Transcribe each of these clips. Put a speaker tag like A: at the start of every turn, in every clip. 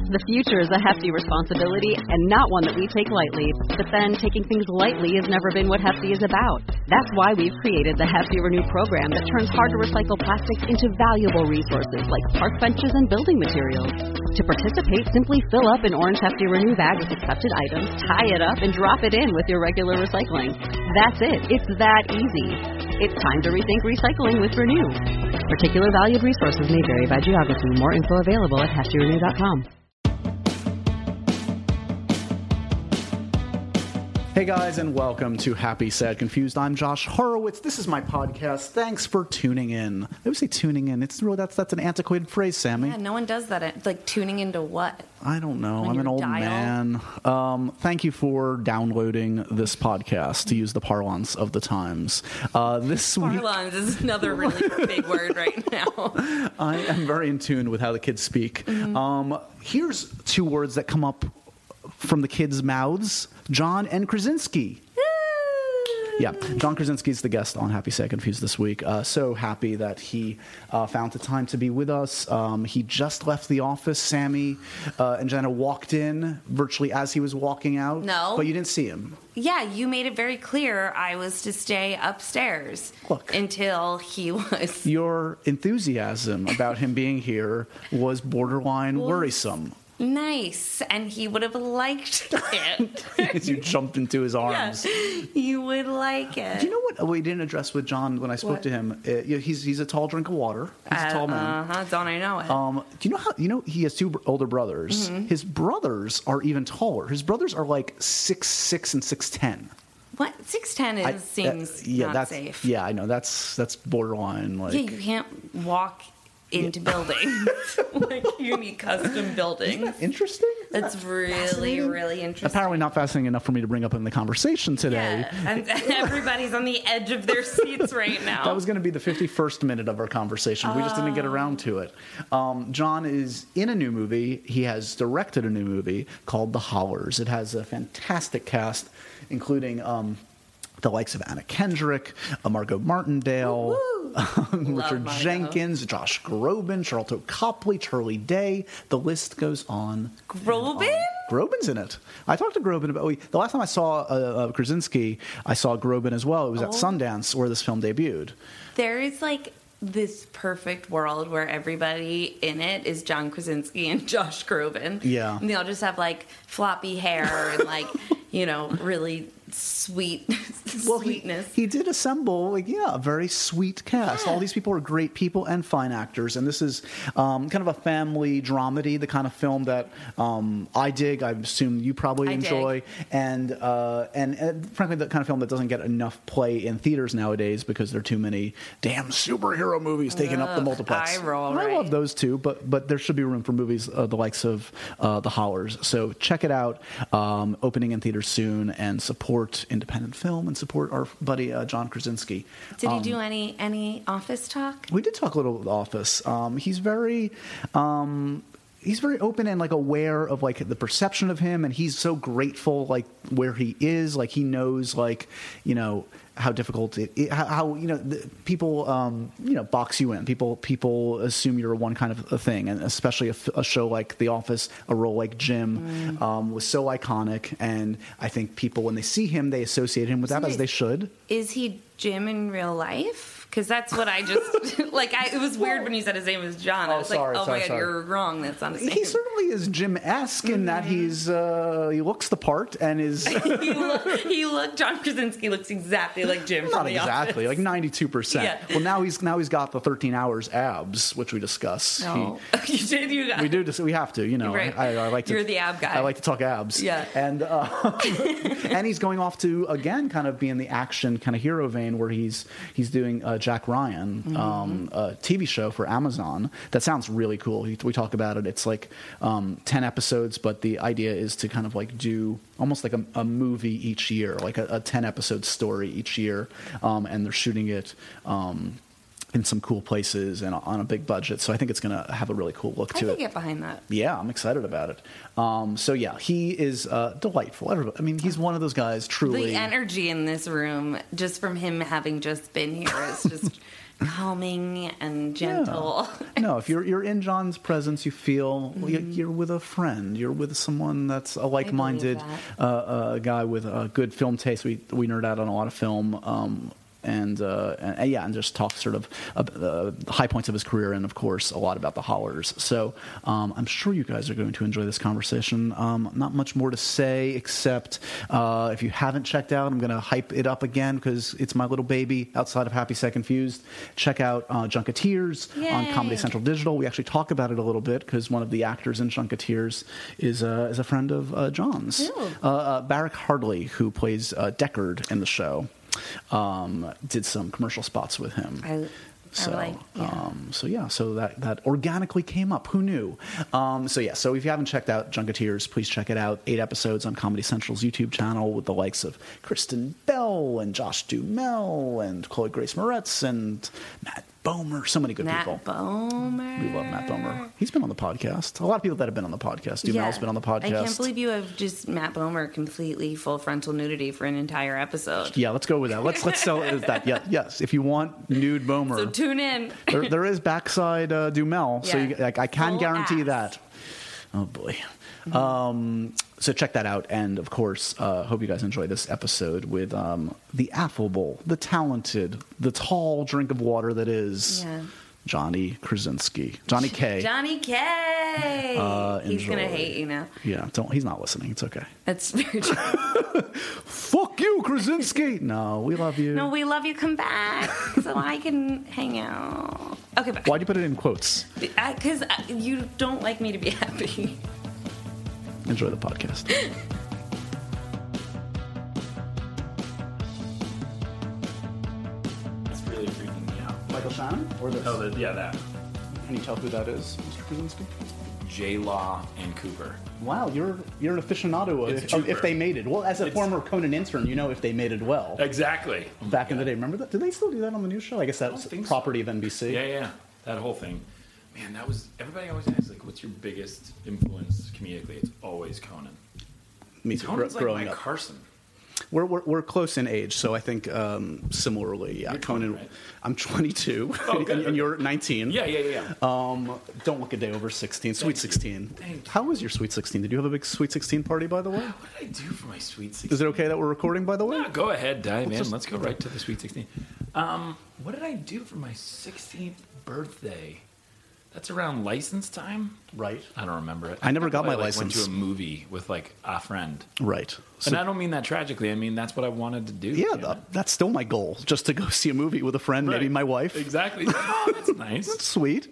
A: The future is a hefty responsibility and not one that we take lightly. But then taking things lightly has never been what Hefty is about. That's why we've created the Hefty Renew program that turns hard-to-recycle plastics into valuable resources like park benches and building materials. To participate, simply fill up an orange Hefty Renew bag with accepted items, tie it up, and drop it in with your regular recycling. That's it. It's that easy. It's time to rethink recycling with Renew. Particular valued resources may vary by geography. More info available at heftyrenew.com.
B: Hey guys, and welcome to Happy, Sad, Confused. I'm Josh Horowitz. This is my podcast. Thanks for tuning in. I would say tuning in. It's really that's an antiquated phrase, Sammy.
C: Yeah, no one does that. Like tuning into what?
B: I don't know.
C: On
B: I'm an
C: your
B: old
C: dial?
B: man. Thank you for downloading this podcast, to use the parlance of the times. This week,
C: Parlance is another really big word right now.
B: I am very in tune with how the kids speak. Here's two words that come up from the kids' mouths: John and Krasinski. Yeah, John Krasinski is the guest on Happy, Sad, Confused this week. So happy that he found the time to be with us. He just left the office. Sammy and Jenna walked in virtually as he was walking out.
C: No.
B: But you didn't see him.
C: Yeah, you made it very clear I was to stay upstairs until he was.
B: Your enthusiasm about him being here was borderline worrisome.
C: Nice, and he would have liked it.
B: As you jumped into his arms.
C: Yeah, he would like it.
B: Do you know what we didn't address with John when I spoke to him? He's a tall drink of water. He's a tall man.
C: Don't I know it?
B: Do you know how? You know he has two older brothers.
C: Mm-hmm.
B: His brothers are even taller. His brothers are like 6'6" and 6'10".
C: What 6'10" seems not
B: that's
C: safe.
B: Yeah, I know that's borderline. Like,
C: Yeah, you can't walk into buildings. Like you need custom buildings.
B: Isn't that interesting?
C: That's really, really interesting.
B: Apparently not fascinating enough for me to bring up in the conversation today.
C: Yeah, and everybody's on the edge of their seats right now.
B: That was going to be the 51st minute of our conversation. We just didn't get around to it. John is in a new movie. He has directed a new movie called The Hollers. It has a fantastic cast, including the likes of Anna Kendrick, Margot Martindale, Richard Jenkins, Josh Groban, Charlton Copley, Charlie Day. The list goes on.
C: Groban?
B: Groban's in it. I talked to Groban about the last time I saw Krasinski. I saw Groban as well. It was at Sundance where this film debuted.
C: There is like this perfect world where everybody in it is John Krasinski and Josh Groban.
B: Yeah,
C: and they all just have like floppy hair and like really sweetness.
B: He did assemble a very sweet cast.
C: Yeah.
B: All these people are great people and fine actors, and this is kind of a family dramedy, the kind of film that I dig. I assume you probably enjoy, and frankly, the kind of film that doesn't get enough play in theaters nowadays because there are too many damn superhero movies taking up the multiplex.
C: I
B: love those too, but there should be room for movies the likes of The Hollers. So check it out. Opening in theaters soon, and support independent film and support our buddy John Krasinski.
C: Did he do any Office talk?
B: We did talk a little Office. He's very open and like aware of like the perception of him, and he's so grateful like where he is. Like he knows how difficult how people box you in. People assume you're one kind of a thing, and especially a show like The Office, a role like Jim was so iconic, and I think people when they see him, they associate him with that, as they should.
C: Is he Jim in real life? Because that's what I just it was weird when you said his name was John. I was
B: sorry,
C: my God,
B: sorry.
C: you're wrong. That's not his name.
B: He certainly is Jim-esque in that he looks the part and is.
C: John Krasinski looks exactly like Jim.
B: Not
C: from The
B: exactly,
C: Office.
B: like 92%.
C: Yeah.
B: Well, now he's got the 13 hours abs, which we discuss.
C: No,
B: We do. We have to.
C: Right.
B: I like to.
C: You're the ab guy.
B: I like to talk abs.
C: Yeah.
B: And and he's going off to again kind of be in the action kind of hero vein where he's doing Jack Ryan, a TV show for Amazon that sounds really cool. We talk about it. It's like 10 episodes, but the idea is to kind of like do almost like a movie each year, like a 10 episode story each year, and they're shooting it in some cool places and on a big budget. So I think it's going to have a really cool look to it.
C: I can get behind that.
B: Yeah, I'm excited about it. So yeah, he is delightful. I mean, he's one of those guys, truly.
C: The energy in this room, just from him having just been here, is just calming and gentle.
B: Yeah. No, if you're in John's presence, you feel you're with a friend. You're with someone that's a like-minded guy with a good film taste. We nerd out on a lot of film. And just talk sort of the high points of his career, and of course a lot about the Hollers. So I'm sure you guys are going to enjoy this conversation. Not much more to say except if you haven't checked out, I'm going to hype it up again because it's my little baby outside of Happy Sad Confused. Check out Junketeers on Comedy Central Digital. We actually talk about it a little bit because one of the actors in Junketeers is a friend of John's, Barrick Hardley, who plays Deckard in the show. Did some commercial spots with him. So that organically came up. Who knew? So if you haven't checked out Junketeers, please check it out. 8 episodes on Comedy Central's YouTube channel with the likes of Kristen Bell and Josh Duhamel and Chloe Grace Moretz and Matt Bomer. So many good people.
C: Matt Bomer.
B: We love Matt Bomer. He's been on the podcast. A lot of people that have been on the podcast. Duhamel's been on the podcast.
C: I can't believe you have just Matt Bomer completely full frontal nudity for an entire episode.
B: Yeah, let's go with that. Let's sell it as that. Yeah, yes. If you want nude Bomer,
C: so tune in.
B: there is backside Duhamel, so I can
C: full
B: guarantee
C: ass.
B: that. Oh boy. So check that out, and of course, hope you guys enjoy this episode with the affable, the talented, the tall drink of water that is Johnny Krasinski, Johnny K.
C: Johnny K. He's gonna hate you now.
B: Yeah, he's not listening. It's okay.
C: That's very true.
B: Fuck you, Krasinski. No, we love you.
C: No, we love you. Come back so I can hang out. Okay, bye.
B: Why'd you put it in quotes?
C: Because you don't like me to be happy.
B: Enjoy the podcast.
D: It's really freaking me out.
B: Michael Shannon? Or this?
D: Oh, that.
B: Can you tell who that is, Mr. Krasinski?
D: J-Law and Cooper.
B: Wow, you're an aficionado of If They Mated. Well, as a former Conan intern, you know If They Mated well.
D: Exactly.
B: Back in the day. Remember that? Did they still do that on the news show? I guess that was property of NBC.
D: Yeah. That whole thing. Man, that was... Everybody always asks, like, what's your biggest influence comedically? It's always Conan.
B: Me too.
D: Conan's like
B: growing
D: Mike
B: up.
D: Carson.
B: We're close in age, so I think similarly, yeah.
D: You're
B: Conan,
D: 20, right?
B: I'm 22,
D: Oh, good.
B: and you're 19.
D: Yeah.
B: Don't look a day over 16. Sweet 16.
D: Thank you.
B: How was your Sweet 16? Did you have a big Sweet 16 party, by the way?
D: What did I do for my Sweet 16?
B: Is it okay that we're recording, by the way?
D: No, go ahead, dive in.
B: just-
D: Let's go right to the Sweet 16. What did I do for my 16th birthday? That's around license time?
B: Right.
D: I don't remember it.
B: I never got my
D: went
B: license.
D: to a movie with, like, a friend.
B: Right.
D: And I don't mean that tragically. I mean, that's what I wanted to do.
B: Yeah,
D: damn it.
B: that's still my goal, just to go see a movie with a friend, maybe
D: Right.
B: my wife.
D: Exactly. Oh, that's nice.
B: Sweet.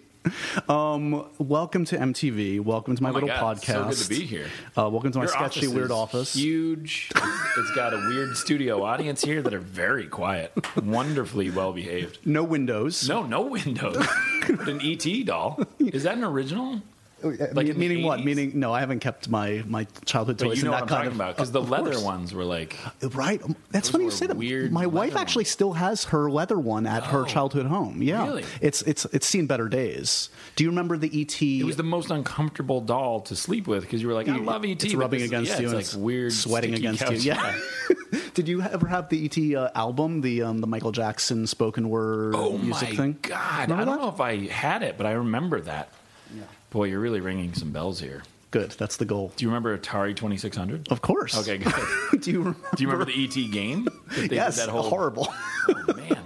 B: Welcome to MTV. Welcome to my
D: Oh my
B: little
D: God,
B: podcast.
D: so good to be here.
B: Welcome to my
D: Your
B: sketchy
D: office
B: weird
D: is
B: office.
D: Huge. It's got a weird studio audience here that are very quiet, wonderfully well behaved.
B: No windows.
D: No windows. But an ET doll. Is that an original? Like in the
B: Meaning what?
D: 80s?
B: Meaning no, I haven't kept my childhood
D: But
B: toys
D: you
B: in
D: know
B: that
D: what I'm
B: kind
D: talking
B: of
D: about because the
B: of
D: leather
B: course.
D: ones were like
B: Right. That's
D: Those
B: funny you
D: were
B: say that.
D: weird
B: My wife
D: leather
B: actually
D: ones.
B: still has her leather one at her
D: Oh.
B: childhood home. Yeah.
D: Really?
B: It's seen better days. Do you remember the ET?
D: it was the most uncomfortable doll to sleep with because you were like, I love ET.
B: It's
D: but
B: rubbing
D: this-
B: against
D: yeah,
B: you.
D: It's
B: and
D: like weird,
B: sweating
D: sticky
B: against
D: couch.
B: you. Yeah. Did you ever have the ET album, the Michael Jackson spoken word
D: Oh
B: music
D: my
B: thing?
D: God!
B: Remember
D: I don't
B: that?
D: know if I had it, but I remember that.
B: Yeah.
D: Boy, you're really ringing some bells here.
B: Good. That's the goal.
D: Do you remember Atari 2600?
B: Of course.
D: Okay, good.
B: Do you remember?
D: Do you remember the ET game? That they
B: Yes.
D: did that whole...
B: Horrible.
D: Oh, man.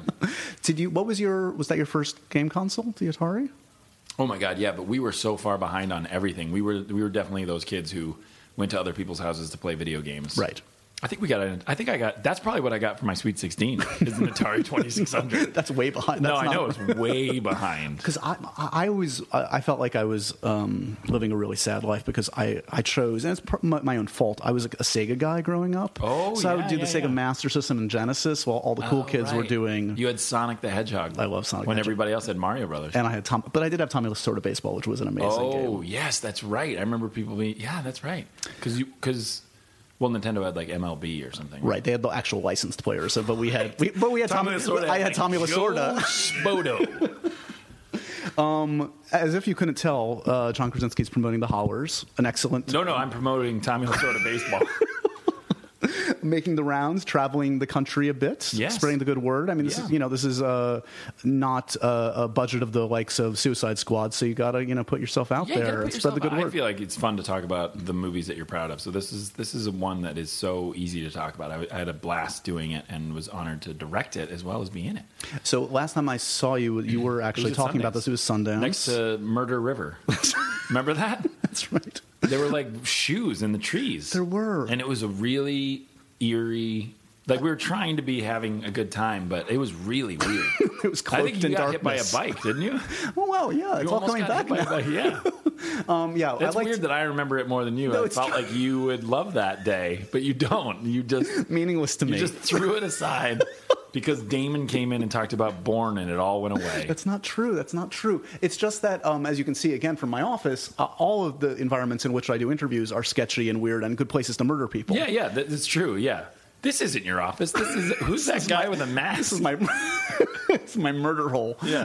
B: Was that your first game console, the Atari?
D: Oh my God, yeah, but we were so far behind on everything. We were definitely those kids who went to other people's houses to play video games.
B: Right.
D: That's probably what I got for my Sweet 16 is an Atari 2600.
B: That's way behind.
D: No,
B: That's
D: I
B: not-
D: know it's way behind.
B: Because I felt like I was living a really sad life because I chose, and it's my own fault. I was a Sega guy growing up.
D: Oh,
B: so I would
D: yeah,
B: do the
D: yeah,
B: Sega
D: yeah.
B: Master System and Genesis while all the cool kids were
D: Right.
B: doing.
D: You had Sonic the Hedgehog.
B: I love Sonic the
D: when
B: Hedgehog.
D: everybody else had Mario Brothers.
B: And I had but I did have Tommy Lasorda Baseball, which was an amazing game.
D: Oh yes, that's right. I remember people being that's right. Because Well, Nintendo had like MLB or something.
B: Right, they had the actual licensed players, so, but we had
D: Tommy Lasorda.
B: I had Tommy Lasorda.
D: Spodo.
B: As if you couldn't tell, John Krasinski's promoting the Howlers, an excellent...
D: No, I'm promoting Tommy Lasorda baseball.
B: Making the rounds, traveling the country a bit,
D: Yes.
B: spreading the good word. I mean, this is not a budget of the likes of Suicide Squad, so you gotta put yourself out there and spread the good word.
D: I feel like it's fun to talk about the movies that you're proud of. So this is one that is so easy to talk about. I had a blast doing it and was honored to direct it as well as be in it.
B: So last time I saw you, you were actually talking about this. It was Sundance.
D: Next to Murder River. Remember that?
B: That's right.
D: There were like shoes in the trees.
B: There were.
D: And it was a really eerie... Like, we were trying to be having a good time, but it was really weird.
B: It was cloaked
D: I think you
B: in
D: got
B: darkness.
D: hit by a bike, didn't you?
B: Oh, well, yeah. It's
D: You
B: all
D: almost
B: coming
D: got
B: back
D: hit by a
B: now.
D: bike, yeah.
B: Yeah.
D: It's weird that I remember it more than you.
B: No,
D: I
B: it's
D: felt
B: true.
D: like you would love that day, but you don't. You just
B: Meaningless to me.
D: you just threw it aside because Damon came in and talked about Bourne, and it all went away.
B: That's not true. That's not true. It's just that, as you can see again from my office, all of the environments in which I do interviews are sketchy and weird and good places to murder people.
D: Yeah, that's true. Yeah, this isn't your office. This is who's that guy with a mask?
B: This is my it's my murder hole.
D: Yeah.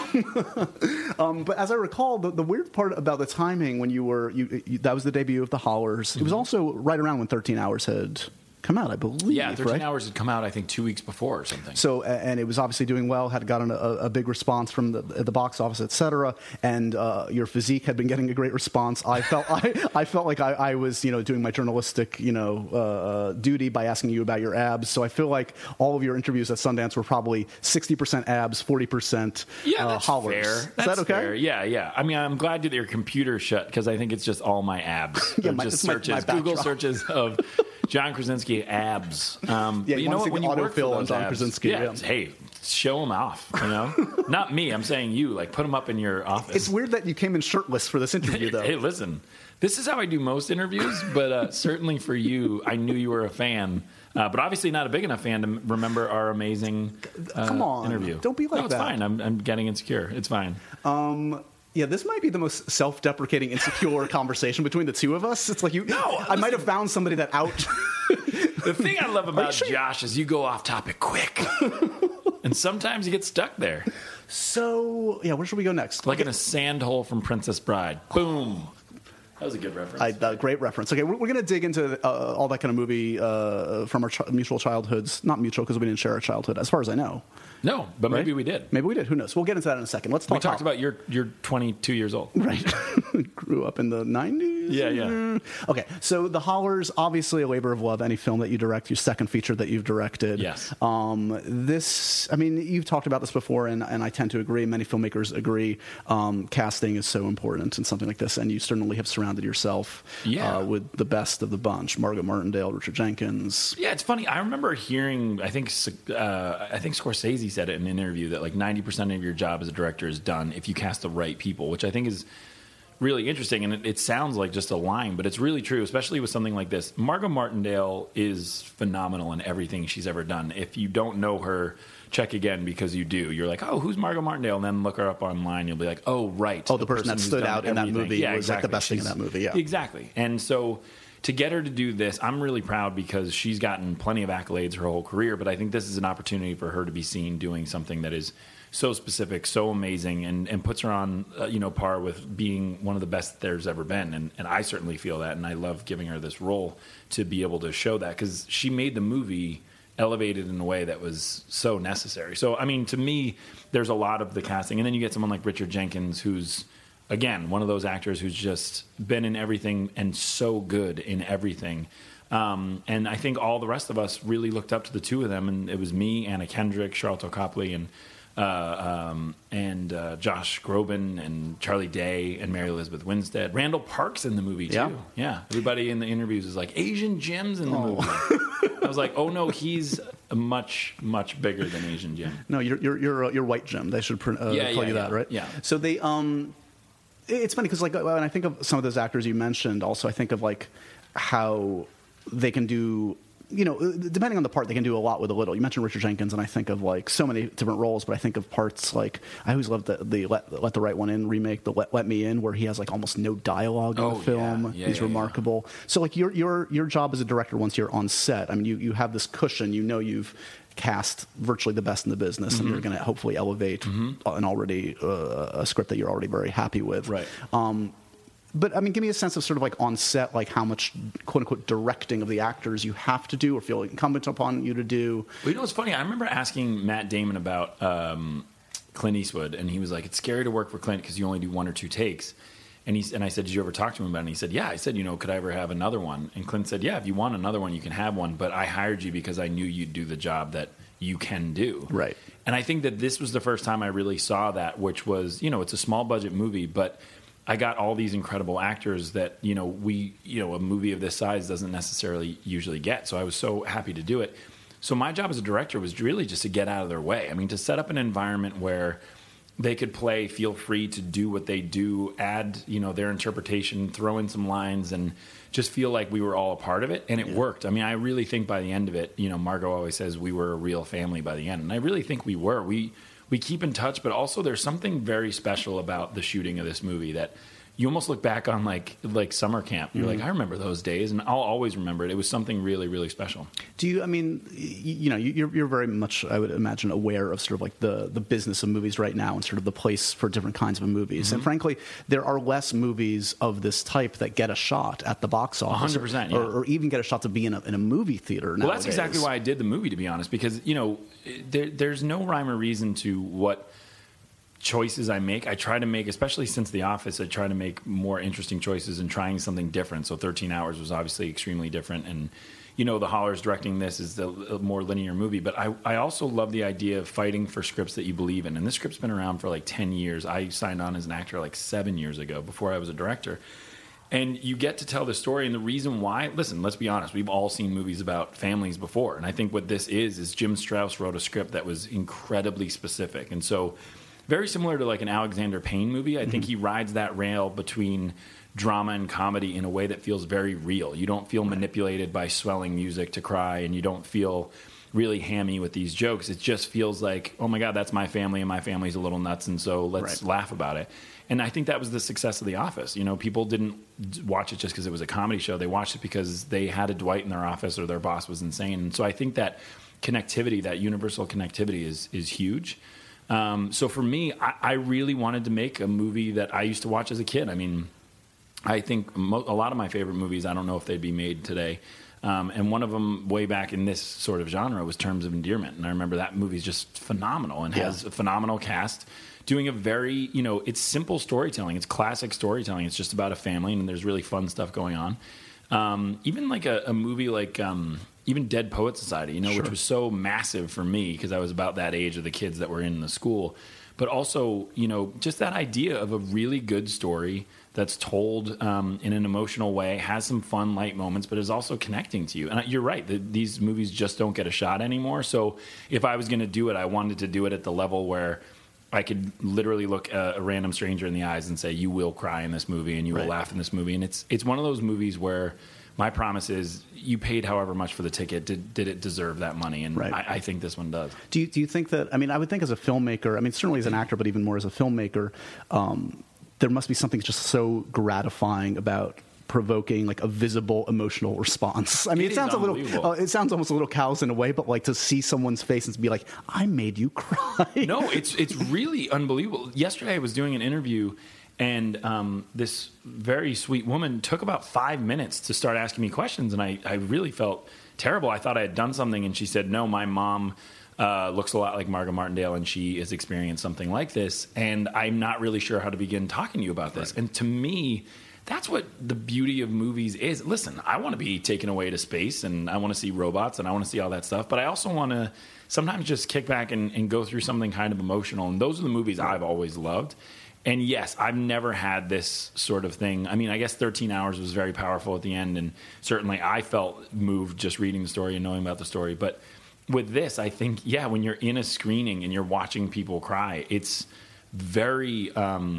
B: But as I recall, the weird part about the timing when that was the debut of the Howlers.
D: Mm-hmm.
B: It was also right around when 13 Hours had come out, I believe.
D: Yeah, 13
B: right?
D: Hours had come out, I think, 2 weeks before or something.
B: So, and it was obviously doing well, had gotten a big response from the box office, et cetera, and your physique had been getting a great response. I felt I felt like I was doing my journalistic duty by asking you about your abs. So I feel like all of your interviews at Sundance were probably 60% abs, 40%
D: that's
B: Howlers.
D: fair.
B: Is
D: That's
B: that okay?
D: fair. Yeah. I mean, I'm glad that your computer shut because I think it's just all my abs.
B: Yeah,
D: Just
B: it's my
D: searches,
B: backdrop.
D: Google searches of John Krasinski abs. But
B: you
D: you
B: wanna
D: know
B: see
D: what? When
B: the
D: you work for
B: autofill on
D: those
B: John
D: abs,
B: Krasinski, yeah.
D: Hey, show them off. Not me. I'm saying you. Like, put them up in your office.
B: It's weird that you came in shirtless for this interview, though.
D: Hey, listen. This is how I do most interviews, but certainly for you, I knew you were a fan. But obviously not a big enough fan to remember our amazing
B: Come on,
D: interview.
B: don't be like
D: no, it's
B: that.
D: fine. I'm getting insecure. It's fine.
B: Yeah, this might be the most self-deprecating, insecure conversation between the two of us. It's like I might have found somebody that out.
D: The thing I love about Josh is you go off topic quick. And sometimes you get stuck there.
B: So, yeah, where should we go next?
D: Like in a sand hole from Princess Bride. Boom. That was a good reference.
B: Great reference. Okay, we're going to dig into all that kind of movie from our mutual childhoods. Not mutual because we didn't share a childhood, as far as I know.
D: No, but maybe
B: Right?
D: we did.
B: Maybe we did. Who knows? We'll get into that in a second. Let's talk.
D: We talked about you're 22 years old.
B: Right. Grew up in the 90s.
D: Yeah.
B: Okay, so The Howlers, obviously a labor of love. Any film that you direct, your second feature that you've directed.
D: Yes.
B: You've talked about this before, and I tend to agree. Many filmmakers agree. Casting is so important in something like this, and you certainly have surrounded yourself with the best of the bunch. Margot Martindale, Richard Jenkins.
D: Yeah, it's funny. I remember hearing, I think Scorsese said it in an interview that like 90% of your job as a director is done if you cast the right people, which I think is really interesting. And it sounds like just a line, but it's really true, especially with something like this. Margot Martindale is phenomenal in everything she's ever done. If you don't know her, check again because you do. You're like, oh, who's Margot Martindale? And then look her up online. You'll be like, oh, right.
B: Oh, the person that
D: who's
B: stood
D: done
B: out in that
D: everything.
B: movie was like the best thing in that movie. Yeah,
D: exactly. And so to get her to do this, I'm really proud because she's gotten plenty of accolades her whole career, but I think this is an opportunity for her to be seen doing something that is so specific, so amazing, and puts her on par with being one of the best there's ever been. And I certainly feel that, and I love giving her this role to be able to show that because she made the movie elevated in a way that was so necessary. So, I mean, to me, there's a lot of the casting. And then you get someone like Richard Jenkins, who's, again, one of those actors who's just been in everything and so good in everything. And I think all the rest of us really looked up to the two of them. And it was me, Anna Kendrick, Charlton Copley, and Josh Groban and Charlie Day and Mary Elizabeth Winstead. Randall Park's in the movie too. Yeah. Everybody in the interviews is like, Asian Jim's in the movie. I was like, oh no, he's much bigger than Asian Jim.
B: No, you're White Jim. They should call you that, right?
D: Yeah.
B: So they it's funny because like when I think of some of those actors you mentioned, also I think of like how they can do depending on the part, they can do a lot with a little. You mentioned Richard Jenkins, and I think of like so many different roles, but I think of parts like I always loved the Let the Right One In remake, the Let Me In, where he has like almost no dialogue in the film. He's remarkable. So like your job as a director, once you're on set, I mean, you have this cushion. You've cast virtually the best in the business, and you're going to hopefully elevate an already a script that you're already very happy with.
D: Right.
B: But I mean, give me a sense of sort of like on set, like how much "quote unquote" directing of the actors you have to do or feel incumbent upon you to do.
D: Well, it's funny. I remember asking Matt Damon about Clint Eastwood, and he was like, "It's scary to work for Clint because you only do 1 or 2 takes." And I said, "Did you ever talk to him about it?" And he said, "Yeah." I said, "Could I ever have another one?" And Clint said, "Yeah, if you want another one, you can have one. But I hired you because I knew you'd do the job that you can do." Right. And I think that this was the first time I really saw that, which was, it's a small budget movie, but I got all these incredible actors that, a movie of this size doesn't necessarily usually get. So I was so happy to do it. So my job as a director was really just to get out of their way. I mean, to set up an environment where they could play, feel free to do what they do, add, their interpretation, throw in some lines, and just feel like we were all a part of it. And it worked. I mean, I really think by the end of it, Margot always says we were a real family by the end. And I really think we were. We keep in touch, but also there's something very special about the shooting of this movie that you almost look back on like summer camp. You're like, I remember those days, and I'll always remember it. It was something really, really special. Do you? I mean, you're very much, I would imagine, aware of sort of like the business of movies right now and sort of the place for different kinds of movies. And frankly, there are less movies of this type that get a shot at the box office, 100%,
B: or even get a shot to be in a movie theater.
D: Well, that's exactly why I did the movie, to be honest, because there's no rhyme or reason to what choices I make. I try to make, especially since The Office, I try to make more interesting choices and trying something different. So 13 Hours was obviously extremely different. And, the Hollers directing this is a more linear movie. But I also love the idea of fighting for scripts that you believe in. And this script's been around for like 10 years. I signed on as an actor like 7 years ago before I was a director. And you get to tell the story. And the reason why, listen, let's be honest, we've all seen movies about families before. And I think what this is Jim Strauss wrote a script that was incredibly specific. And so very similar to like an Alexander Payne movie. I think he rides that rail between drama and comedy in a way that feels very real. You don't feel manipulated by swelling music to cry, and you don't feel really hammy with these jokes. It just feels like, oh my God, that's my family, and my family's a little nuts, and so let's laugh about it. And I think that was the success of The Office. People didn't watch it just because it was a comedy show. They watched it because they had a Dwight in their office or their boss was insane. And so I think that connectivity, that universal connectivity is huge. So for me, I really wanted to make a movie that I used to watch as a kid. I mean, I think a lot of my favorite movies, I don't know if they'd be made today. And one of them way back in this sort of genre was Terms of Endearment. And I remember that movie's just phenomenal and has a phenomenal cast doing a very, it's simple storytelling. It's classic storytelling. It's just about a family, and there's really fun stuff going on. Even like a movie like even Dead Poets Society, which was so massive for me because I was about that age of the kids that were in the school. But also, just that idea of a really good story that's told in an emotional way, has some fun, light moments, but is also connecting to you. And you're right, these movies just don't get a shot anymore. So if I was going to do it, I wanted to do it at the level where I could literally look a random stranger in the eyes and say, you will cry in this movie and you will laugh in this movie. And it's one of those movies where my promise is you paid however much for the ticket. Did it deserve that money? And I think this one does. Do you think that, I mean, I would think as a filmmaker, I mean, certainly as an actor, but even more as a filmmaker, there must be something just so gratifying about provoking like a visible emotional response. I mean, it sounds a little, it sounds almost a little callous in a way, but like to see someone's face and to be like, I made you cry. No, it's really unbelievable. Yesterday I was doing an interview, and this very sweet woman took about 5 minutes to start asking me questions, and I really felt terrible. I thought I had done something, and she said, no, my mom looks a lot like Margot Martindale, and she has experienced something like this, and I'm not really sure how to begin talking to you about this. And to me, that's what the beauty of movies is. Listen, I want to be taken away to space, and I want to see robots, and I want to see all that stuff, but I also want to sometimes just kick back and go through something kind of emotional, and those are the movies I've always loved. And yes, I've never had this sort of thing. I mean, I guess 13 Hours was very powerful at the end, and certainly I felt moved just reading the story and knowing about the story. But with this, I think, when you're in a screening and you're watching people cry, it's very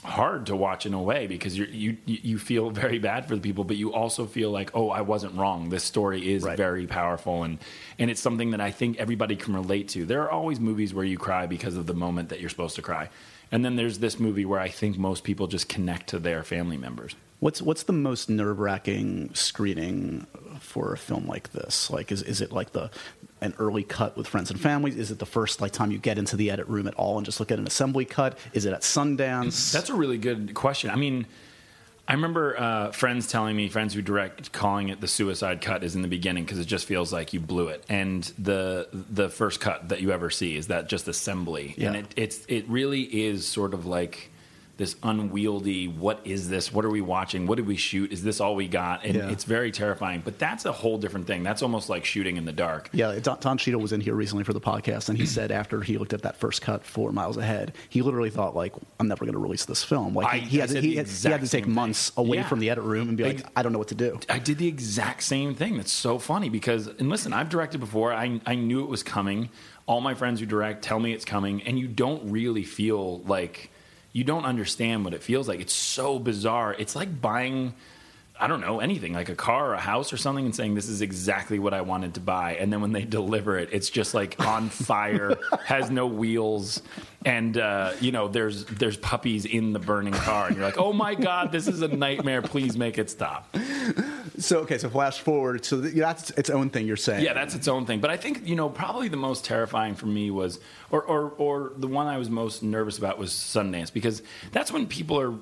D: hard to watch in a way because you feel very bad for the people, but you also feel like, oh, I wasn't wrong. This story is very powerful, and it's something that I think everybody can relate to. There are always movies where you cry because of the moment that you're supposed to cry. And then there's this movie where I think most people just connect to their family members.
B: What's the most nerve-wracking screening for a film like this? Like, is it like an early cut with friends and families? Is it the first time you get into the edit room at all and just look at an assembly cut? Is it at Sundance?
D: That's a really good question. I mean, I remember friends who direct, calling it the suicide cut is in the beginning because it just feels like you blew it. And the first cut that you ever see is that just assembly. Yeah. And it really is sort of like this unwieldy, what is this? What are we watching? What did we shoot? Is this all we got? And it's very terrifying. But that's a whole different thing. That's almost like shooting in the dark.
B: Yeah, Don Cheadle was in here recently for the podcast, and he said after he looked at that first cut, 4 Miles Ahead, he literally thought, like, I'm never going to release this film. Like, he had to take months away from the edit room and be like, I don't know what to do.
D: I did the exact same thing. That's so funny because, and listen, I've directed before. I knew it was coming. All my friends who direct tell me it's coming, and you don't really feel like... You don't understand what it feels like. It's so bizarre. It's like buying, I don't know, anything, like a car or a house or something and saying, this is exactly what I wanted to buy. And then when they deliver it, it's just like on fire, has no wheels. And, there's puppies in the burning car. And you're like, oh, my God, this is a nightmare. Please make it stop.
B: So flash forward. So that's its own thing, you're saying.
D: Yeah, that's its own thing. But I think, probably the most terrifying for me was, or the one I was most nervous about was Sundance, because that's when people are,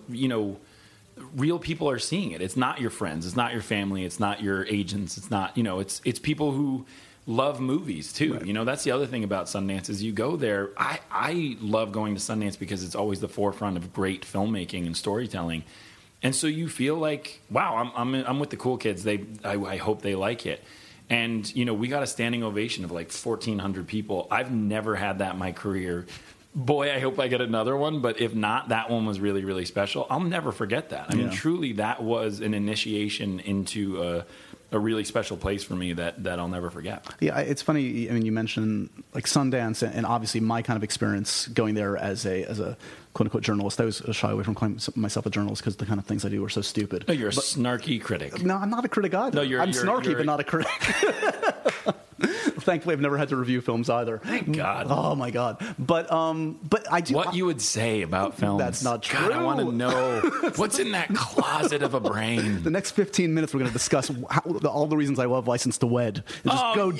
D: real people are seeing it. It's not your friends. It's not your family. It's not your agents. It's not, it's people who love movies too. Right. That's the other thing about Sundance is you go there. I love going to Sundance because it's always the forefront of great filmmaking and storytelling. And so you feel like, wow, I'm with the cool kids. I hope they like it. And, we got a standing ovation of like 1,400 people. I've never had that in my career. Boy, I hope I get another one. But if not, that one was really, really special. I'll never forget that. I mean, truly, that was an initiation into a really special place for me that I'll never forget. Yeah,
B: it's funny. I mean, you mentioned like Sundance, and obviously my kind of experience going there as a quote unquote journalist. I was shy away from calling myself a journalist because the kind of things I do are so stupid.
D: No, you're a snarky critic.
B: No, I'm not a critic either.
D: No,
B: I'm snarky, but not a critic. Thankfully, I've never had to review films either.
D: Thank God.
B: Oh my God. But I do.
D: What you would say about films?
B: That's not true.
D: God, I want to know what's in that closet of a brain.
B: The next 15 minutes, we're going to discuss all the reasons I love License to Wed. And just go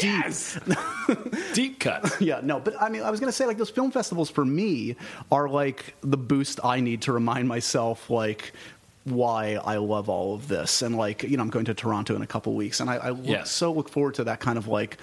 B: deep.
D: Deep cut.
B: Yeah, no, but I mean, I was going to say, like, those film festivals for me are like the boost I need to remind myself, like, why I love all of this. And like, I'm going to Toronto in a couple weeks, and I look forward to that kind of like,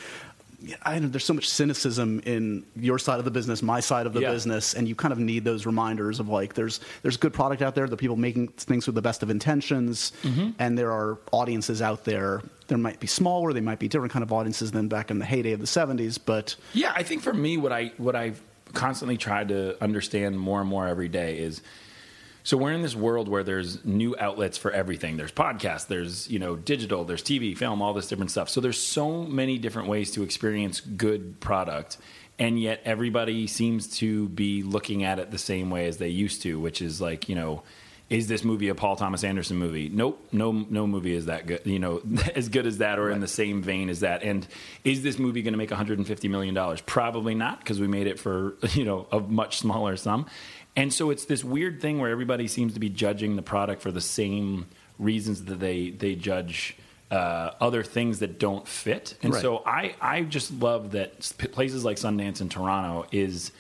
B: I know there's so much cynicism in your side of the business, my side of the business, and you kind of need those reminders of like, there's good product out there, the people making things with the best of intentions, and there are audiences out there. There might be smaller, they might be different kind of audiences than back in the heyday of the 70s, but
D: yeah, I think for me, what I've constantly tried to understand more and more every day is, so we're in this world where there's new outlets for everything. There's podcasts, there's, digital, there's TV, film, all this different stuff. So there's so many different ways to experience good product, and yet everybody seems to be looking at it the same way as they used to, which is like, is this movie a Paul Thomas Anderson movie? Nope, no movie is that good, as good as that or in the same vein as that. And is this movie going to make $150 million? Probably not, because we made it for, a much smaller sum. And so it's this weird thing where everybody seems to be judging the product for the same reasons that they judge other things that don't fit. And so I just love that places like Sundance and Toronto is,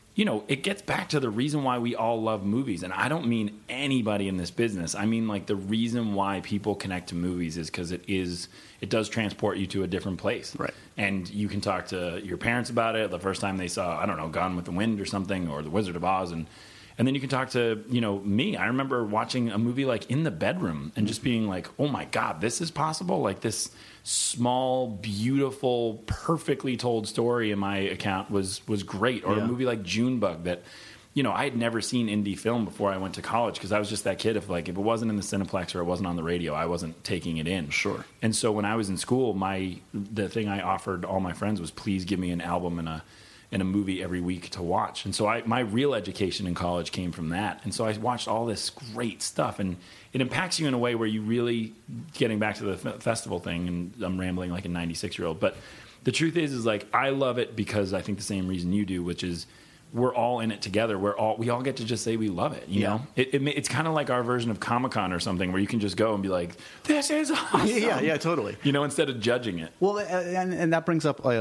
D: it gets back to the reason why we all love movies. And I don't mean anybody in this business. I mean, like, the reason why people connect to movies is because it does transport you to a different place. Right. And you can talk to your parents about it the first time they saw, I don't know, Gone with the Wind or something, or The Wizard of Oz. And then you can talk to, me. I remember watching a movie like in the bedroom and just being like, oh my God, this is possible? Like, this small, beautiful, perfectly told story in my account was great. Or a movie like Junebug that, I had never seen indie film before I went to college, because I was just that kid. If it wasn't in the Cineplex or it wasn't on the radio, I wasn't taking it in. Sure. And so when I was in school, the thing I offered all my friends was, please give me an album and a movie every week to watch. And so my real education in college came from that. And so I watched all this great stuff, and it impacts you in a way where you really, getting back to the festival thing, and I'm rambling like a 96-year-old, but the truth is like I love it because I think the same reason you do, which is we're all in it together. We all get to just say we love it. You know, it's kind of like our version of Comic-Con or something, where you can just go and be like, "This is awesome."
B: Yeah, totally.
D: You know, instead of judging it.
B: Well, and that brings up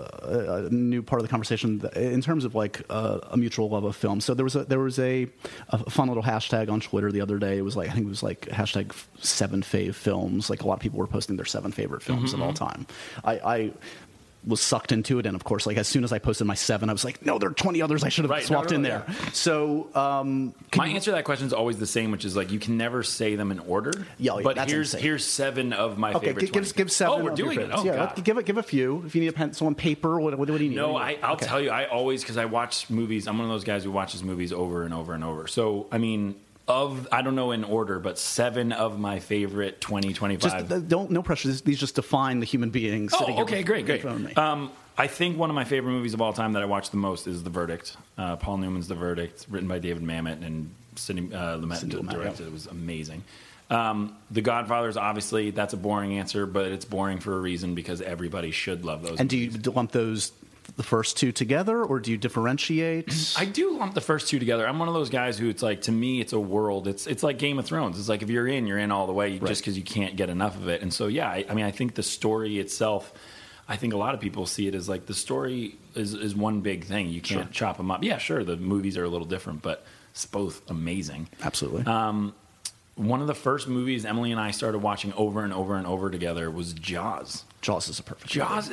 B: a new part of the conversation in terms of like a mutual love of film. So there was a fun little hashtag on Twitter the other day. It was like, I think it was like hashtag 7fave films. Like a lot of people were posting their 7 favorite films of all time. I was sucked into it, and of course, like as soon as I posted my 7, I was like, no, there are 20 others I should have swapped in there. Yeah. So
D: my answer to that question is always the same, which is like you can never say them in order.
B: Yeah,
D: but here's 7 of my favorite.
B: Give 7.
D: Oh, we're doing it. Oh,
B: yeah,
D: God.
B: Give a few. If you need a pencil and paper, what do you need?
D: No, I'll tell you. I always, because I watch movies. I'm one of those guys who watches movies over and over and over. So I mean, I don't know in order, but 7 of my favorite 2025.
B: Just no pressure. These just define the human being sitting here.
D: Okay, great.
B: In front of me.
D: I think one of my favorite movies of all time that I watch the most is The Verdict. Paul Newman's The Verdict, written by David Mamet and Sidney Lumet directed. It was amazing. The Godfather's obviously, that's a boring answer, but it's boring for a reason because everybody should love those.
B: And
D: movies.
B: Do you lump the first 2 together, or do you differentiate?
D: I do lump the first 2 together. I'm one of those guys who it's like, to me, it's a world. It's like Game of Thrones. It's like if you're in all the way, just because you can't get enough of it. And so, yeah, I mean, I think the story itself, I think a lot of people see it as like the story is one big thing. You can't chop them up. Yeah, sure, the movies are a little different, but it's both amazing.
B: Absolutely.
D: One of the first movies Emily and I started watching over and over and over together was Jaws.
B: Jaws is a perfect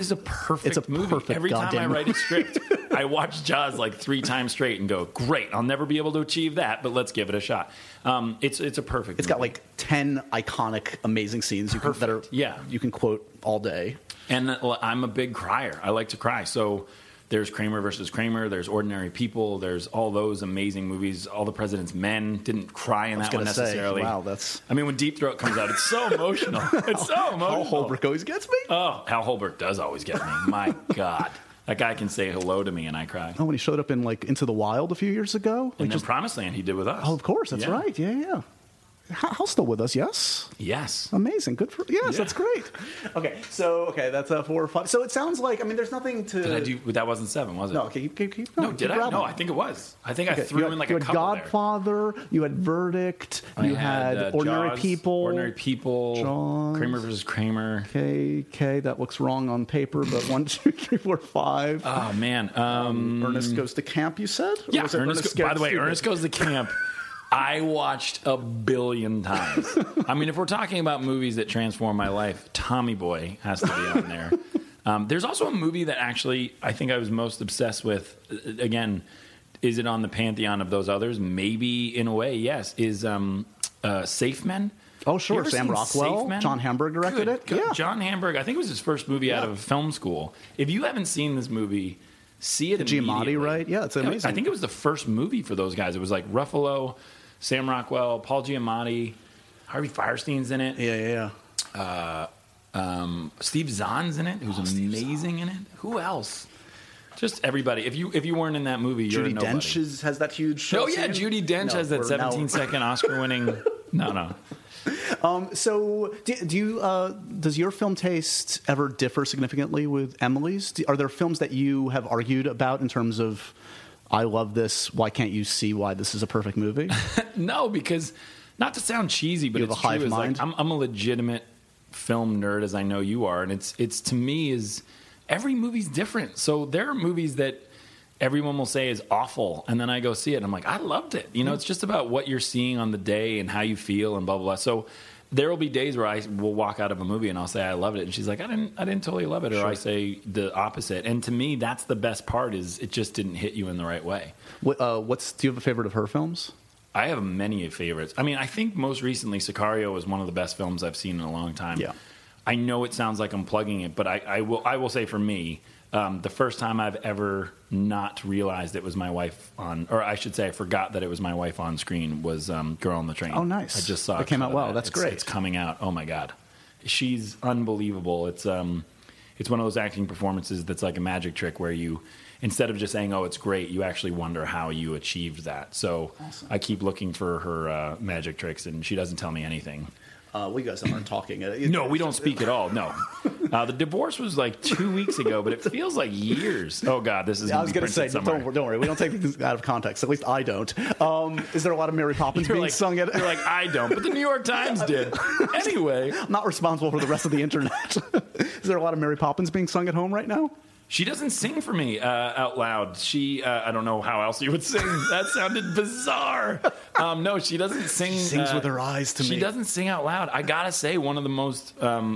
D: movie.
B: Perfect
D: Every time I
B: movie.
D: write a script, I watch Jaws like 3 times straight and go, great, I'll never be able to achieve that, but let's give it a shot. It's a perfect
B: It's
D: movie.
B: got like 10 iconic, amazing scenes you can quote all day.
D: And I'm a big crier. I like to cry. So there's Kramer versus Kramer. There's Ordinary People. There's all those amazing movies. All the President's Men. Didn't cry in that one necessarily.
B: Wow, that's...
D: I mean, when Deep Throat comes out, it's so emotional. It's so emotional.
B: Hal Holbrook always gets me.
D: Oh, Hal Holbrook does always get me. My God. That guy can say hello to me and I cry.
B: Oh, when he showed up in like Into the Wild a few years ago?
D: And then Promised Land he did with us.
B: Oh, of course. That's right. Yeah. Hal's still with us, yes?
D: Yes.
B: Amazing. Good for... Yes,
D: Yeah.
B: That's great. Okay, that's 4 or 5. So it sounds like, I mean, there's nothing to...
D: Did I do... That wasn't 7, was it?
B: No, okay, keep
D: No, did I? No, I think it was. I think I threw in like a couple
B: Godfather,
D: there.
B: you had Verdict, you had Ordinary
D: Jaws,
B: People.
D: Ordinary People.
B: Jaws.
D: Kramer versus Kramer.
B: Okay, that looks wrong on paper, but 1, 2, 3, 4, 5.
D: Oh, man.
B: Ernest Goes to Camp, you said? Or
D: Yeah,
B: was it
D: by the way, Ernest Goes to Camp... I watched a billion times. I mean, if we're talking about movies that transform my life, Tommy Boy has to be on there. There's also a movie that actually I think I was most obsessed with. Again, is it on the pantheon of those others? Maybe in a way, yes. Is Safe Men?
B: Oh, sure. Sam Rockwell. John Hamburg directed it.
D: Good.
B: Yeah.
D: John Hamburg. I think it was his first movie out of film school. If you haven't seen this movie, see it immediately.
B: Giamatti, right? Yeah, it's amazing.
D: I think it was the first movie for those guys. It was like Ruffalo, Sam Rockwell, Paul Giamatti, Harvey Firestein's in it.
B: Yeah.
D: Steve Zahn's in it, who's amazing in it. Who else? Just everybody. If you weren't in that movie, you're
B: Judi
D: a nobody.
B: Dench has that huge show.
D: Oh yeah, Judi Dench has that 17-second Oscar-winning. No.
B: So, does your film taste ever differ significantly with Emily's? Are there films that you have argued about in terms of, I love this, why can't you see why this is a perfect movie?
D: No, because, not to sound cheesy, but
B: you have
D: it's
B: a hive
D: true.
B: mind?
D: Like, I'm a legitimate film nerd, as I know you are, and it's to me is every movie's different. So there are movies that everyone will say is awful, and then I go see it and I'm like, I loved it. It's just about what you're seeing on the day and how you feel and blah blah blah. So there will be days where I will walk out of a movie and I'll say I loved it, and she's like, I didn't totally love it, or I say the opposite. And to me, that's the best part, is it just didn't hit you in the right way.
B: Do you have a favorite of her films?
D: I have many favorites. I mean, I think most recently Sicario was one of the best films I've seen in a long time.
B: Yeah.
D: I know it sounds like I'm plugging it, but I will say for me, the first time I've ever not realized it was my wife on, or I should say I forgot that it was my wife on screen, was Girl on the Train.
B: Oh, nice.
D: I just saw
B: it came out well. That's great.
D: It's coming out. Oh, my God. She's unbelievable. it's one of those acting performances that's like a magic trick where you, instead of just saying, oh, it's great, you actually wonder how you achieved that. So awesome. I keep looking for her magic tricks, and she doesn't tell me anything.
B: We guys aren't talking.
D: No, we don't speak at all. No. The divorce was like 2 weeks ago, but it feels like years. Oh, God, this is
B: I was going to say, don't worry. We don't take things out of context. At least I don't. Is there a lot of Mary Poppins being sung at it?
D: You're like, I don't, but the New York Times did. Anyway.
B: I'm not responsible for the rest of the internet. Is there a lot of Mary Poppins being sung at home right now?
D: She doesn't sing for me out loud. She, I don't know how else you would sing. That sounded bizarre. No, she doesn't sing.
B: She sings with her eyes to me.
D: She doesn't sing out loud. I gotta say, one of the most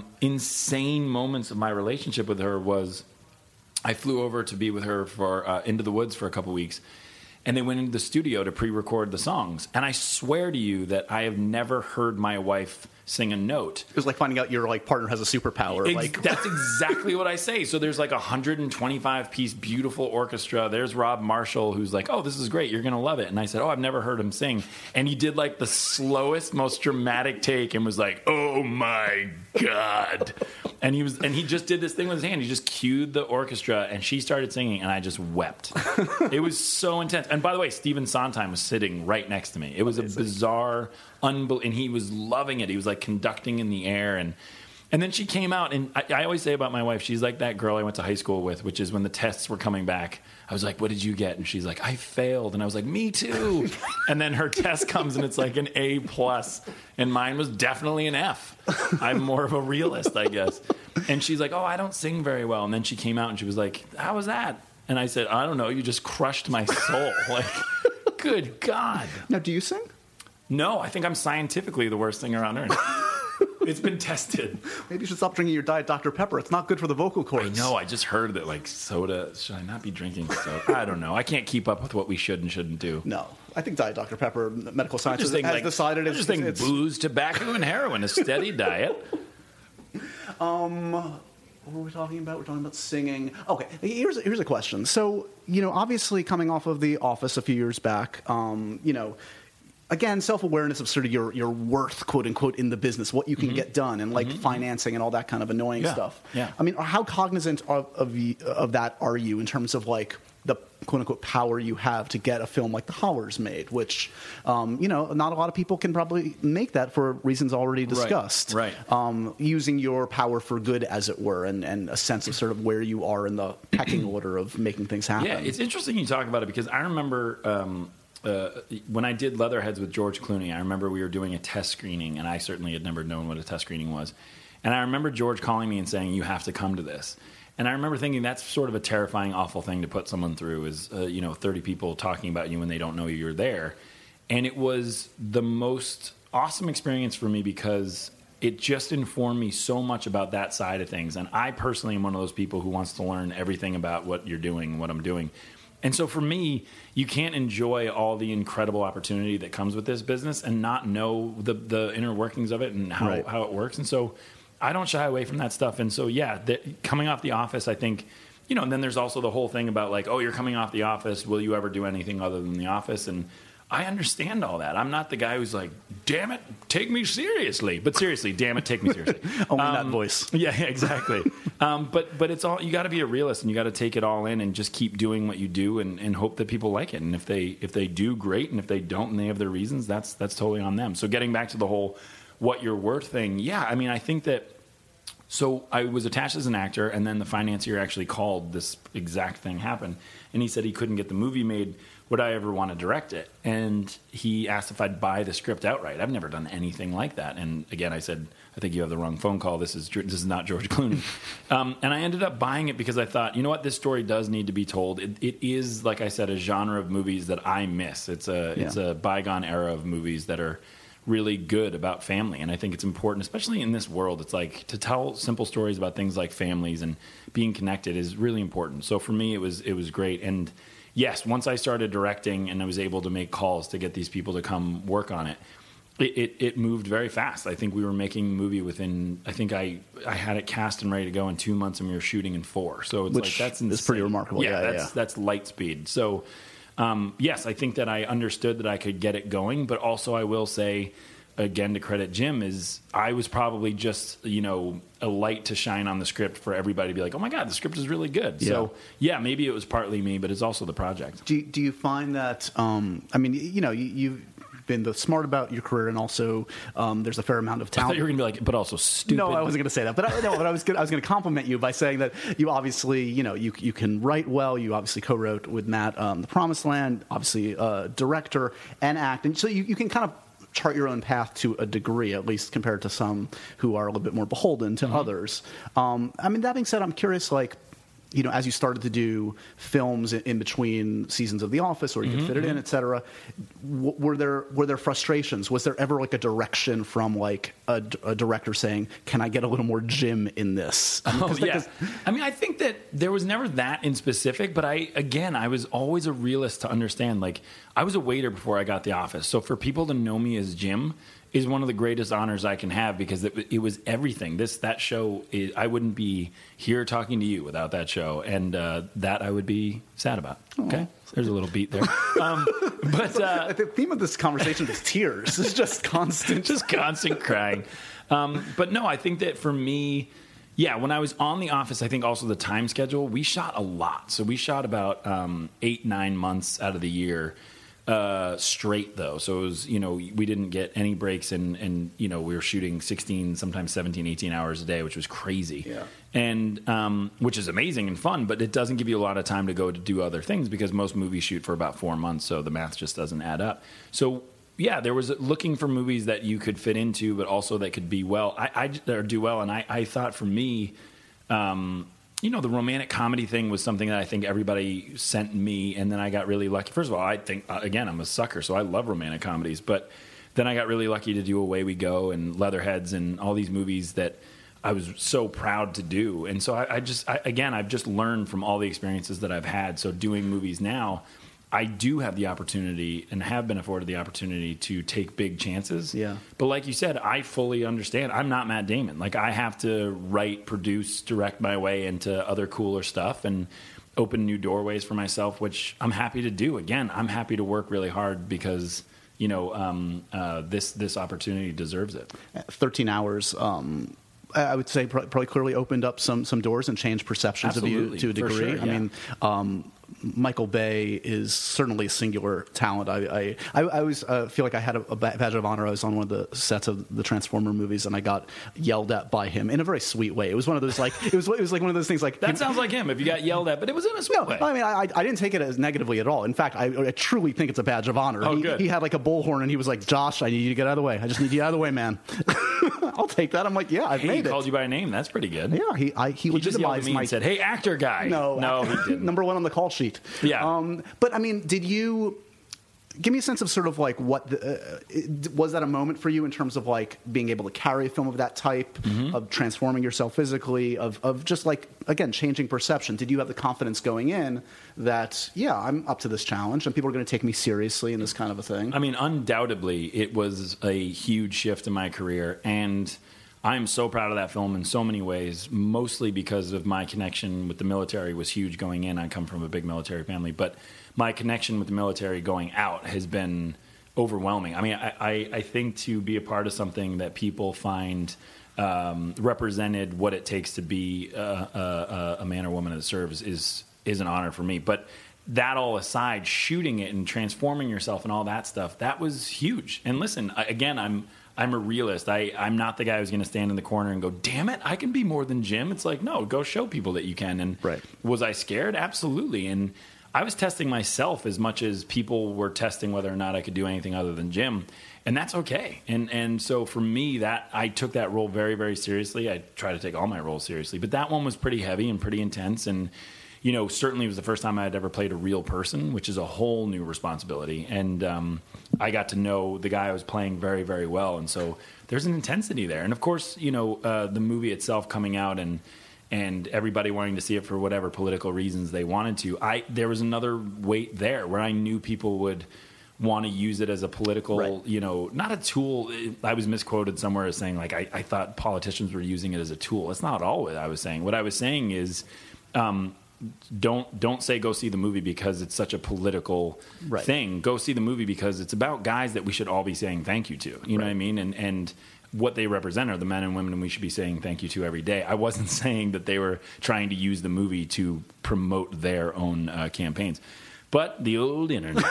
D: insane moments of my relationship with her was I flew over to be with her for Into the Woods for a couple weeks. And they went into the studio to pre-record the songs. And I swear to you that I have never heard my wife sing a note.
B: It was like finding out your partner has a superpower.
D: That's exactly what I say. So there's like a 125-piece beautiful orchestra. There's Rob Marshall, who's like, oh, this is great. You're going to love it. And I said, oh, I've never heard him sing. And he did like the slowest, most dramatic take and was like, oh, my God. And he just did this thing with his hand. He just cued the orchestra, and she started singing, and I just wept. It was so intense. And by the way, Stephen Sondheim was sitting right next to me. It was a bizarre, and he was loving it. He was like conducting in the air, and then she came out, and I always say about my wife, she's like that girl I went to high school with, which is when the tests were coming back, I was like, what did you get? And she's like, I failed. And I was like, me too. And then her test comes, and it's like an A+, and mine was definitely an F. I'm more of a realist, I guess. And she's like, oh, I don't sing very well. And then she came out, and she was like, how was that? And I said, I don't know, you just crushed my soul. Like, good God.
B: Now, do you sing?
D: No, I think I'm scientifically the worst singer on earth. It's been tested.
B: Maybe you should stop drinking your Diet Dr. Pepper. It's not good for the vocal cords.
D: I know. I just heard that, like, soda. Should I not be drinking soda? I don't know. I can't keep up with what we should and shouldn't do.
B: No. I think Diet Dr. Pepper, medical science has decided it's...
D: I just think booze, tobacco, and heroin, a steady diet.
B: What were we talking about? We're talking about singing. Okay, here's a question. So, obviously coming off of The Office a few years back, again, self-awareness of sort of your worth, quote unquote, in the business, what you can get done, and financing and all that kind of annoying stuff.
D: Yeah.
B: I mean, how cognizant of that are you in terms of like the quote unquote power you have to get a film like The Hollers made, which not a lot of people can probably make that for reasons already discussed.
D: Right.
B: Using your power for good, as it were, and a sense of sort of where you are in the pecking order of making things happen.
D: Yeah, it's interesting you talk about it because I remember. When I did Leatherheads with George Clooney, I remember we were doing a test screening, and I certainly had never known what a test screening was. And I remember George calling me and saying, you have to come to this. And I remember thinking that's sort of a terrifying, awful thing to put someone through is, 30 people talking about you when they don't know you're there. And it was the most awesome experience for me because it just informed me so much about that side of things. And I personally am one of those people who wants to learn everything about what you're doing, what I'm doing. And so for me, you can't enjoy all the incredible opportunity that comes with this business and not know the inner workings of it and how it works. And so I don't shy away from that stuff. And so, coming off The Office, I think, and then there's also the whole thing about like, oh, you're coming off The Office. Will you ever do anything other than The Office? And I understand all that. I'm not the guy who's like, damn it, take me seriously. But seriously, damn it, take me seriously.
B: Only that voice.
D: Yeah, exactly. But it's all, you got to be a realist and you got to take it all in and just keep doing what you do and hope that people like it. And if they do, great. And if they don't and they have their reasons, that's totally on them. So getting back to the whole what you're worth thing, I mean, I think that. So I was attached as an actor, and then the financier actually called. This exact thing happened, and he said he couldn't get the movie made. Would I ever want to direct it? And he asked if I'd buy the script outright. I've never done anything like that. And again, I said, I think you have the wrong phone call. This is not George Clooney. And I ended up buying it because I thought, you know what, this story does need to be told. It is, like I said, a genre of movies that I miss. It's a bygone era of movies that are really good about family. And I think it's important, especially in this world. It's like to tell simple stories about things like families and being connected is really important. So for me, it was great. And yes, once I started directing and I was able to make calls to get these people to come work on it, it moved very fast. I think we were making a movie within, I think I had it cast and ready to go in 2 months, and we were shooting in 4. So it's like, that's insane.
B: It's pretty remarkable.
D: That's light speed. So yes, I think that I understood that I could get it going, but also I will say again, to credit Jim, is I was probably just, a light to shine on the script for everybody to be like, oh my God, the script is really good.
B: Yeah.
D: So yeah, maybe it was partly me, but it's also the project.
B: Do you find that, you've been smart about your career, and also there's a fair amount of
D: I
B: talent.
D: thought you were going to be like, but also stupid.
B: No, I wasn't going to say that. But I was going to compliment you by saying that you obviously, you can write well. You obviously co-wrote with Matt The Promised Land, obviously director and act. And so you can kind of chart your own path to a degree, at least compared to some who are a little bit more beholden to others. That being said, I'm curious, as you started to do films in between seasons of The Office, or you could fit it in, et cetera, were there frustrations? Was there ever a direction from a director saying, "Can I get a little more Jim in this?"
D: I think that there was never that in specific, but I was always a realist to understand. I was a waiter before I got The Office, so for people to know me as Jim is one of the greatest honors I can have, because it was everything. That show, I wouldn't be here talking to you without that show, and that I would be sad about. Okay, there's a little beat there. But
B: the theme of this conversation is tears. It's just constant
D: crying. But no, I think that for me, when I was on The Office, I think also the time schedule, we shot a lot. So we shot about 8-9 months out of the year. Straight though, so it was, we didn't get any breaks, and we were shooting 16, sometimes 17, 18 hours a day, which was crazy.
B: Yeah.
D: And which is amazing and fun, but it doesn't give you a lot of time to go to do other things, because most movies shoot for about 4 months, so the math just doesn't add up. So yeah, there was looking for movies that you could fit into, but also that could be do well. And I thought for me, the romantic comedy thing was something that I think everybody sent me, and then I got really lucky. First of all, I think, again, I'm a sucker, so I love romantic comedies, but then I got really lucky to do Away We Go and Leatherheads and all these movies that I was so proud to do. And so I've just learned from all the experiences that I've had. So doing movies now, I do have the opportunity and have been afforded the opportunity to take big chances.
B: Yeah.
D: But like you said, I fully understand. I'm not Matt Damon. I have to write, produce, direct my way into other cooler stuff and open new doorways for myself, which I'm happy to do. Again, I'm happy to work really hard because, this opportunity deserves it. 13
B: hours. I would say probably clearly opened up some doors and changed perceptions
D: Absolutely,
B: of you to a degree.
D: Sure, yeah.
B: Michael Bay is certainly a singular talent. I always feel like I had a badge of honor. I was on one of the sets of the Transformer movies, and I got yelled at by him in a very sweet way. It was one of those it was like one of those things
D: that sounds like him. If you got yelled at, but it was in a sweet way.
B: I didn't take it as negatively at all. In fact, I truly think it's a badge of honor.
D: Oh, good.
B: He had a bullhorn, and he was like, "Josh, I need you to get out of the way. I just need you out of the way, man." I'll take that. I'm like, yeah, I've made it.
D: He called you by name. That's pretty good.
B: Yeah, he legitimized
D: me and said, "Hey, actor guy."
B: No,
D: he didn't.
B: Number one on the call sheet.
D: Yeah.
B: But did you give me a sense of sort of what was that a moment for you in terms of being able to carry a film of that type, of transforming yourself physically, of just again changing perception? Did you have the confidence going in that I'm up to this challenge and people are going to take me seriously in this kind of a thing?
D: Undoubtedly, it was a huge shift in my career, and I'm so proud of that film in so many ways, mostly because of my connection with the military was huge going in. I come from a big military family, but my connection with the military going out has been overwhelming. I think to be a part of something that people find represented what it takes to be a man or woman that serves is an honor for me. But that all aside, shooting it and transforming yourself and all that stuff, that was huge. And listen, I'm a realist. I'm not the guy who's going to stand in the corner and go, damn it, I can be more than Jim. It's no, go show people that you can. And
B: right.
D: Was I scared? Absolutely. And I was testing myself as much as people were testing whether or not I could do anything other than Jim. And that's okay. And so for me, I took that role very, very seriously. I try to take all my roles seriously. But that one was pretty heavy and pretty intense. And certainly it was the first time I had ever played a real person, which is a whole new responsibility. And I got to know the guy I was playing very, very well. And so there's an intensity there. And of course, the movie itself coming out and everybody wanting to see it for whatever political reasons they wanted to, there was another weight there where I knew people would want to use it as a political,
B: right.
D: Not a tool. I was misquoted somewhere as saying I thought politicians were using it as a tool. That's not all what I was saying. What I was saying is, don't say go see the movie because it's such a political thing. Go see the movie because it's about guys that we should all be saying thank you to. You know what I mean? And what they represent are the men and women we should be saying thank you to every day. I wasn't saying that they were trying to use the movie to promote their own campaigns. But the old internet,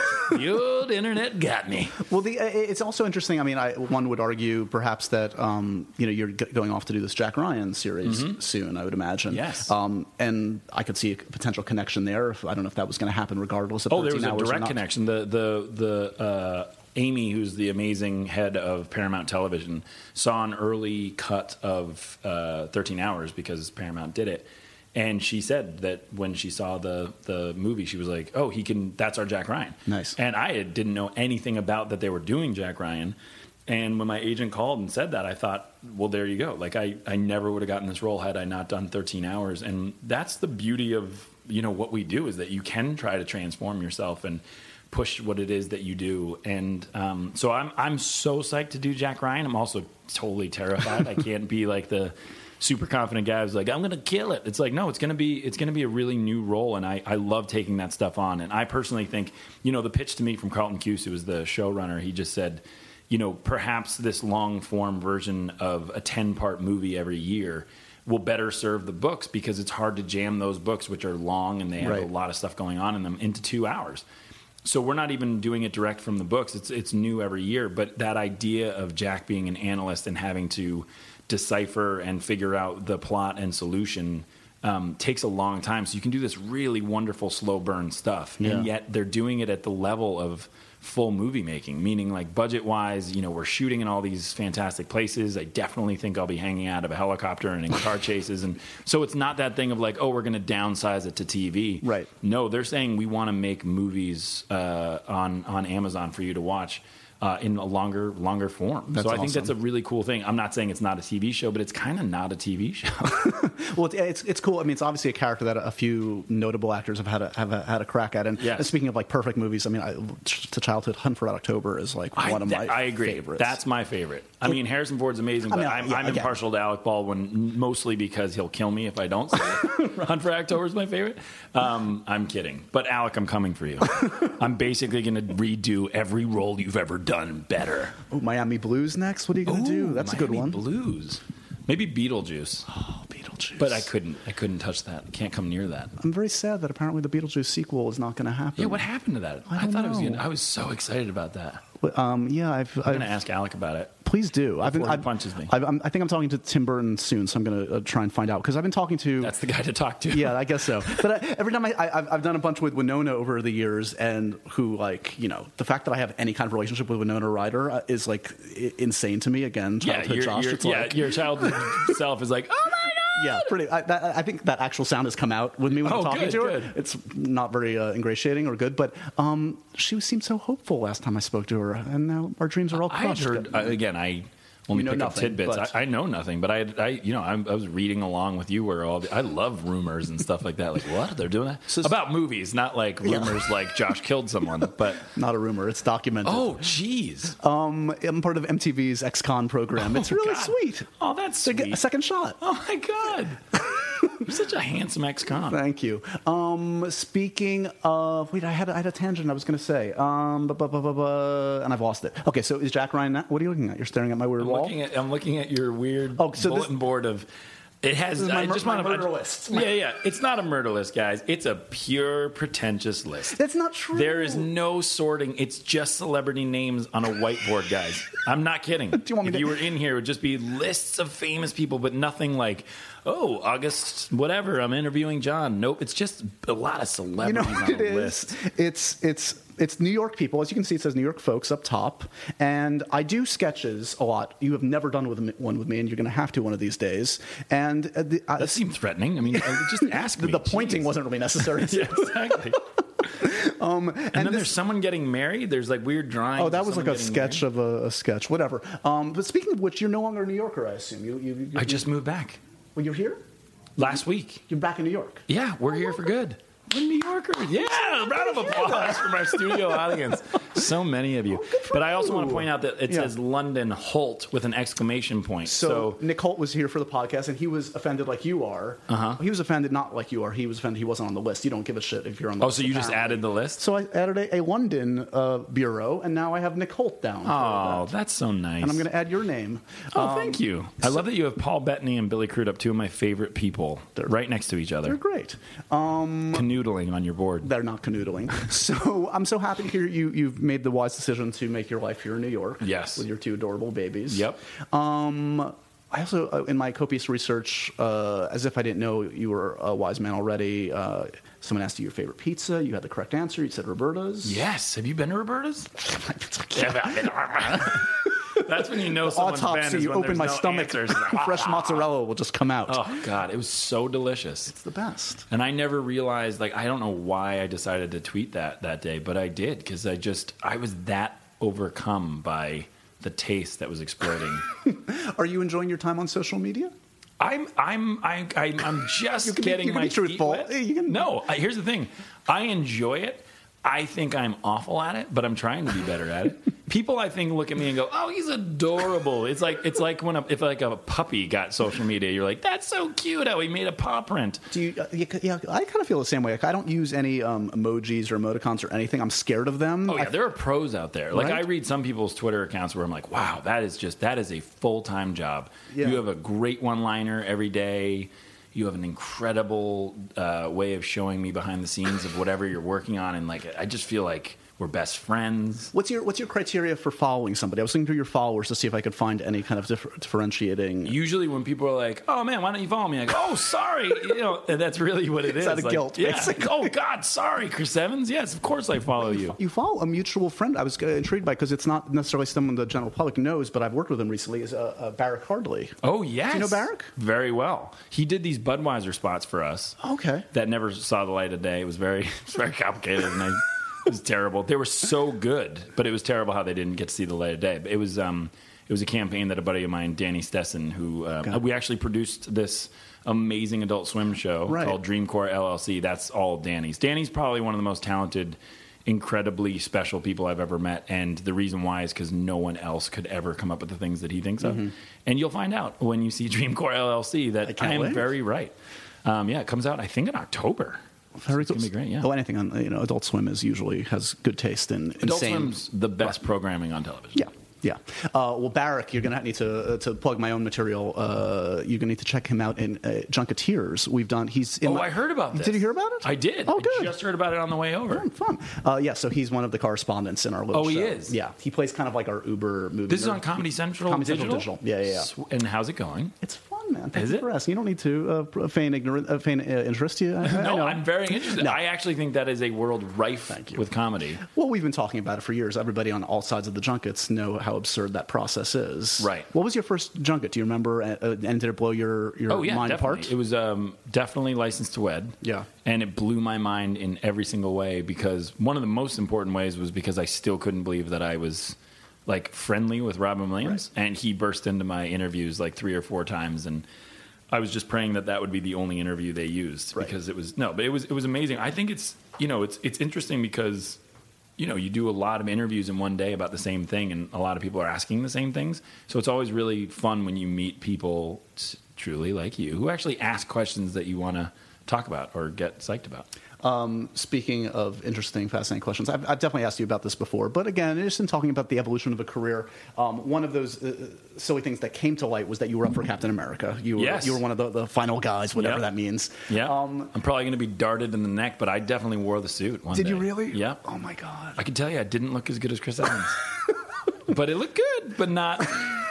D: got me.
B: Well, it's also interesting. I mean, one would argue perhaps that you're going off to do this Jack Ryan series soon. I would imagine.
D: Yes.
B: And I could see a potential connection there. I don't know if that was going to happen, regardless of 13 hours.
D: There was a direct
B: or not.
D: connection. The Amy, who's the amazing head of Paramount Television, saw an early cut of 13 Hours because Paramount did it. And she said that when she saw the movie, she was like, "Oh, that's our Jack Ryan."
B: Nice.
D: And I didn't know anything about that they were doing Jack Ryan. And when my agent called and said that, I thought, well, there you go. Like, I never would have gotten this role had I not done 13 Hours. And that's the beauty of, what we do, is that you can try to transform yourself and push what it is that you do. And so I'm so psyched to do Jack Ryan. I'm also totally terrified. I can't be like the super confident guy who's like, I'm going to kill it. It's like, no, it's going to be a really new role, and I love taking that stuff on. And I personally think, the pitch to me from Carlton Cuse, who was the showrunner, he just said, perhaps this long-form version of a 10-part movie every year will better serve the books, because it's hard to jam those books, which are long and they have a lot of stuff going on in them, into 2 hours. So we're not even doing it direct from the books. It's new every year. But that idea of Jack being an analyst and having to decipher and figure out the plot and solution takes a long time. So you can do this really wonderful slow burn stuff. Yeah. And yet they're doing it at the level of full movie making, meaning like budget wise, we're shooting in all these fantastic places. I definitely think I'll be hanging out of a helicopter and in car chases. And so it's not that thing of like, oh, we're going to downsize it to TV.
B: Right.
D: No, they're saying we want to make movies on Amazon for you to watch. In a longer form.
B: That's
D: so I think
B: awesome.
D: that's a really cool thing. I'm not saying it's not a TV show, but it's kind of not a TV show.
B: Well, it's cool. I mean, it's obviously a character that a few notable actors have had a crack at. And speaking of like perfect movies, I mean, To Childhood, Hunt for Red October is like one of my
D: I agree.
B: favorites.
D: That's my favorite. I mean, Harrison Ford's amazing, but I'm impartial to Alec Baldwin mostly because he'll kill me if I don't say it. Hunt for October is my favorite. I'm kidding. But Alec, I'm coming for you. I'm basically going to redo every role you've ever done better.
B: Oh, Miami Blues next? What are you going to do? That's a good one.
D: Blues. Maybe Beetlejuice.
B: Oh, Beetlejuice.
D: But I couldn't touch that. I can't come near that.
B: I'm very sad that apparently the Beetlejuice sequel is not going to happen.
D: Yeah, what happened to that?
B: I thought
D: it was I was so excited about that.
B: I'm
D: going to ask Alec about it.
B: Please do.
D: Before he punches me.
B: I think I'm talking to Tim Burton soon, so I'm going to try and find out, because I've been talking to.
D: That's the guy to talk to.
B: Yeah, I guess so. But every time I've done a bunch with Winona over the years, and who the fact that I have any kind of relationship with Winona Ryder is like insane to me. Again, childhood Josh.
D: Your childhood self is like, oh my God.
B: Yeah, pretty. I think that actual sound has come out with me when I'm talking to her. It's not very ingratiating or good, but she seemed so hopeful last time I spoke to her, and now our dreams are all crushed.
D: I only pick up tidbits. I know nothing, but I was reading along with you where I love rumors and stuff like that. Like, what? They're doing that? About movies, not like rumors like Josh killed someone, but
B: not a rumor. It's documented.
D: Oh, jeez.
B: I'm part of MTV's X-Con program. It's really sweet.
D: Oh, that's sweet.
B: A second shot.
D: Oh my God. You're such a handsome ex-con.
B: Thank you. Speaking of, wait, I had a tangent I was going to say, and I've lost it. Okay, so is Jack Ryan? What are you looking at? You're staring at my weird wall.
D: I'm looking at your weird bulletin board of. It has.
B: My murder list.
D: Yeah. It's not a murder list, guys. It's a pure pretentious list.
B: That's not true.
D: There is no sorting. It's just celebrity names on a whiteboard, guys. I'm not kidding.
B: Do you want me
D: if you were in here, it would just be lists of famous people, but nothing like, oh, August, whatever, I'm interviewing John. Nope. It's just a lot of celebrities on the list.
B: It's New York people. As you can see, it says New York folks up top. And I do sketches a lot. You have never done one with me, and you're going to have to one of these days. And
D: that seems threatening. I mean, just ask me.
B: The pointing wasn't really necessary.
D: Yeah, exactly. And then there's someone getting married. There's like weird drawings.
B: Oh, that was like a sketch of a sketch. Whatever. But speaking of which, you're no longer a New Yorker, I assume.
D: I just moved back.
B: Well, you're here?
D: Last week.
B: You're back in New York?
D: Yeah, we're here for good. We're New Yorkers. Yeah, round of applause from our studio audience. So many of you. But I also want to point out that it
B: Yeah.
D: says London Holt with an exclamation point.
B: So Nick Holt was here for the podcast, and he was offended like you are. He was offended not like you are. He was offended he wasn't on the list. You don't give a shit if you're on the list.
D: so you just
B: apparently.
D: added the list?
B: So I added a London bureau, and now I have Nick Holt down.
D: Oh, that's so nice.
B: And I'm going to add your name.
D: Oh, thank you. I love that you have Paul Bettany and Billy Crudup, two of my favorite people, right next to each
B: They're
D: other,
B: great.
D: canoodling on your board.
B: They're not canoodling. So I'm so happy to hear you've made the wise decision to make your life here in New York.
D: Yes.
B: With your two adorable babies.
D: Yep.
B: I also, in my copious research, as if I didn't know you were a wise man already, someone asked you your favorite pizza. You had the correct answer. You said Roberta's.
D: Yes. Have you been to Roberta's? That's when you know someone's been.
B: Autopsy,
D: Is
B: you
D: when
B: open
D: there's
B: my
D: no
B: stomach,
D: answers.
B: fresh mozzarella will just come out.
D: Oh, God. It was so delicious.
B: It's the best.
D: And I never realized, I don't know why I decided to tweet that day, but I did, because I was that overcome by the taste that was exploding.
B: Are you enjoying your time on social media?
D: I'm just getting
B: you can
D: my
B: be truthful.
D: feet wet.
B: You can-
D: No, here's the thing. I enjoy it. I think I'm awful at it, but I'm trying to be better at it. People, I think, look at me and go, "Oh, he's adorable." It's like when if a puppy got social media, you're like, "That's so cute how he made a paw print."
B: Do you? Yeah, I kind of feel the same way. Like, I don't use any emojis or emoticons or anything. I'm scared of them.
D: Oh yeah, there are pros out there. Like,
B: Right?
D: I read some people's Twitter accounts where I'm like, wow, that is a full-time job.
B: Yeah.
D: You have a great one-liner every day. You have an incredible way of showing me behind the scenes of whatever you're working on, and I just feel like we're best friends.
B: What's your criteria for following somebody? I was looking through your followers to see if I could find any kind of differentiating.
D: Usually when people are like, "Oh man, why don't you follow me?" I go, "Oh, sorry," and that's really what it is.
B: It's out of guilt,
D: yeah.
B: basically.
D: Oh God, sorry, Chris Evans. Yes, of course I follow you.
B: You follow a mutual friend. I was intrigued by, because it's not necessarily someone the general public knows, but I've worked with him recently. Is Barrick Hardley?
D: Oh yes,
B: Do you know Barrick?
D: Very well. He did these Budweiser spots for us.
B: Okay.
D: That never saw the light of day. It was very complicated, and it was terrible. They were so good, but it was terrible how they didn't get to see the light of day. But it was a campaign that a buddy of mine, Danny Stessen, who we actually produced this amazing Adult Swim show called Dreamcore LLC. That's all Danny's. Danny's probably one of the most talented, incredibly special people I've ever met, and the reason why is because no one else could ever come up with the things that he thinks of. And you'll find out when you see Dreamcore LLC that I am very right. It comes out, I think, in October.
B: Very
D: It's gonna be great, yeah.
B: Oh, anything on Adult Swim usually has good taste in
D: Adult
B: insane.
D: Swim's the best programming on television.
B: Yeah. Yeah. Well, Barrick, you're going to need to plug my own material. You're going to need to check him out in Junketeers. We've done. He's. In
D: I heard about this.
B: Did you hear about it?
D: I did.
B: Oh, good.
D: I just heard about it on the way over.
B: Fun. So he's one of the correspondents in our little show.
D: He is?
B: Yeah. He plays kind of like our Uber movie.
D: This is
B: nerd.
D: on Comedy Central
B: Comedy
D: Digital?
B: Central Digital. Yeah.
D: And how's it going?
B: It's fun, man. Thank
D: Is
B: you
D: it?
B: for asking. You don't need to feign interest. I
D: No,
B: know.
D: I'm very interested.
B: No.
D: I actually think that is a world rife with comedy.
B: Well, we've been talking about it for years. Everybody on all sides of the junkets know how absurd that process is.
D: Right.
B: What was your first junket? Do you remember? And did it blow your mind
D: definitely.
B: apart?
D: It was definitely Licensed to Wed.
B: Yeah.
D: And it blew my mind in every single way, because one of the most important ways was because I still couldn't believe that I was friendly with Robin Williams, and he burst into my interviews 3 or 4 times, and I was just praying that would be the only interview they used, because it was amazing. I think it's interesting because you do a lot of interviews in one day about the same thing, and a lot of people are asking the same things. So it's always really fun when you meet people truly like you who actually ask questions that you want to talk about or get psyched about.
B: Speaking of interesting, fascinating questions, I've definitely asked you about this before, but again, just in talking about the evolution of a career, one of those silly things that came to light was that you were up for Captain America. You were one of the final guys, whatever that means.
D: Yeah. I'm probably going to be darted in the neck, but I definitely wore the suit one day.
B: Did you really?
D: Yeah.
B: Oh, my God.
D: I can tell you I didn't look as good as Chris Evans. But it looked good, but not...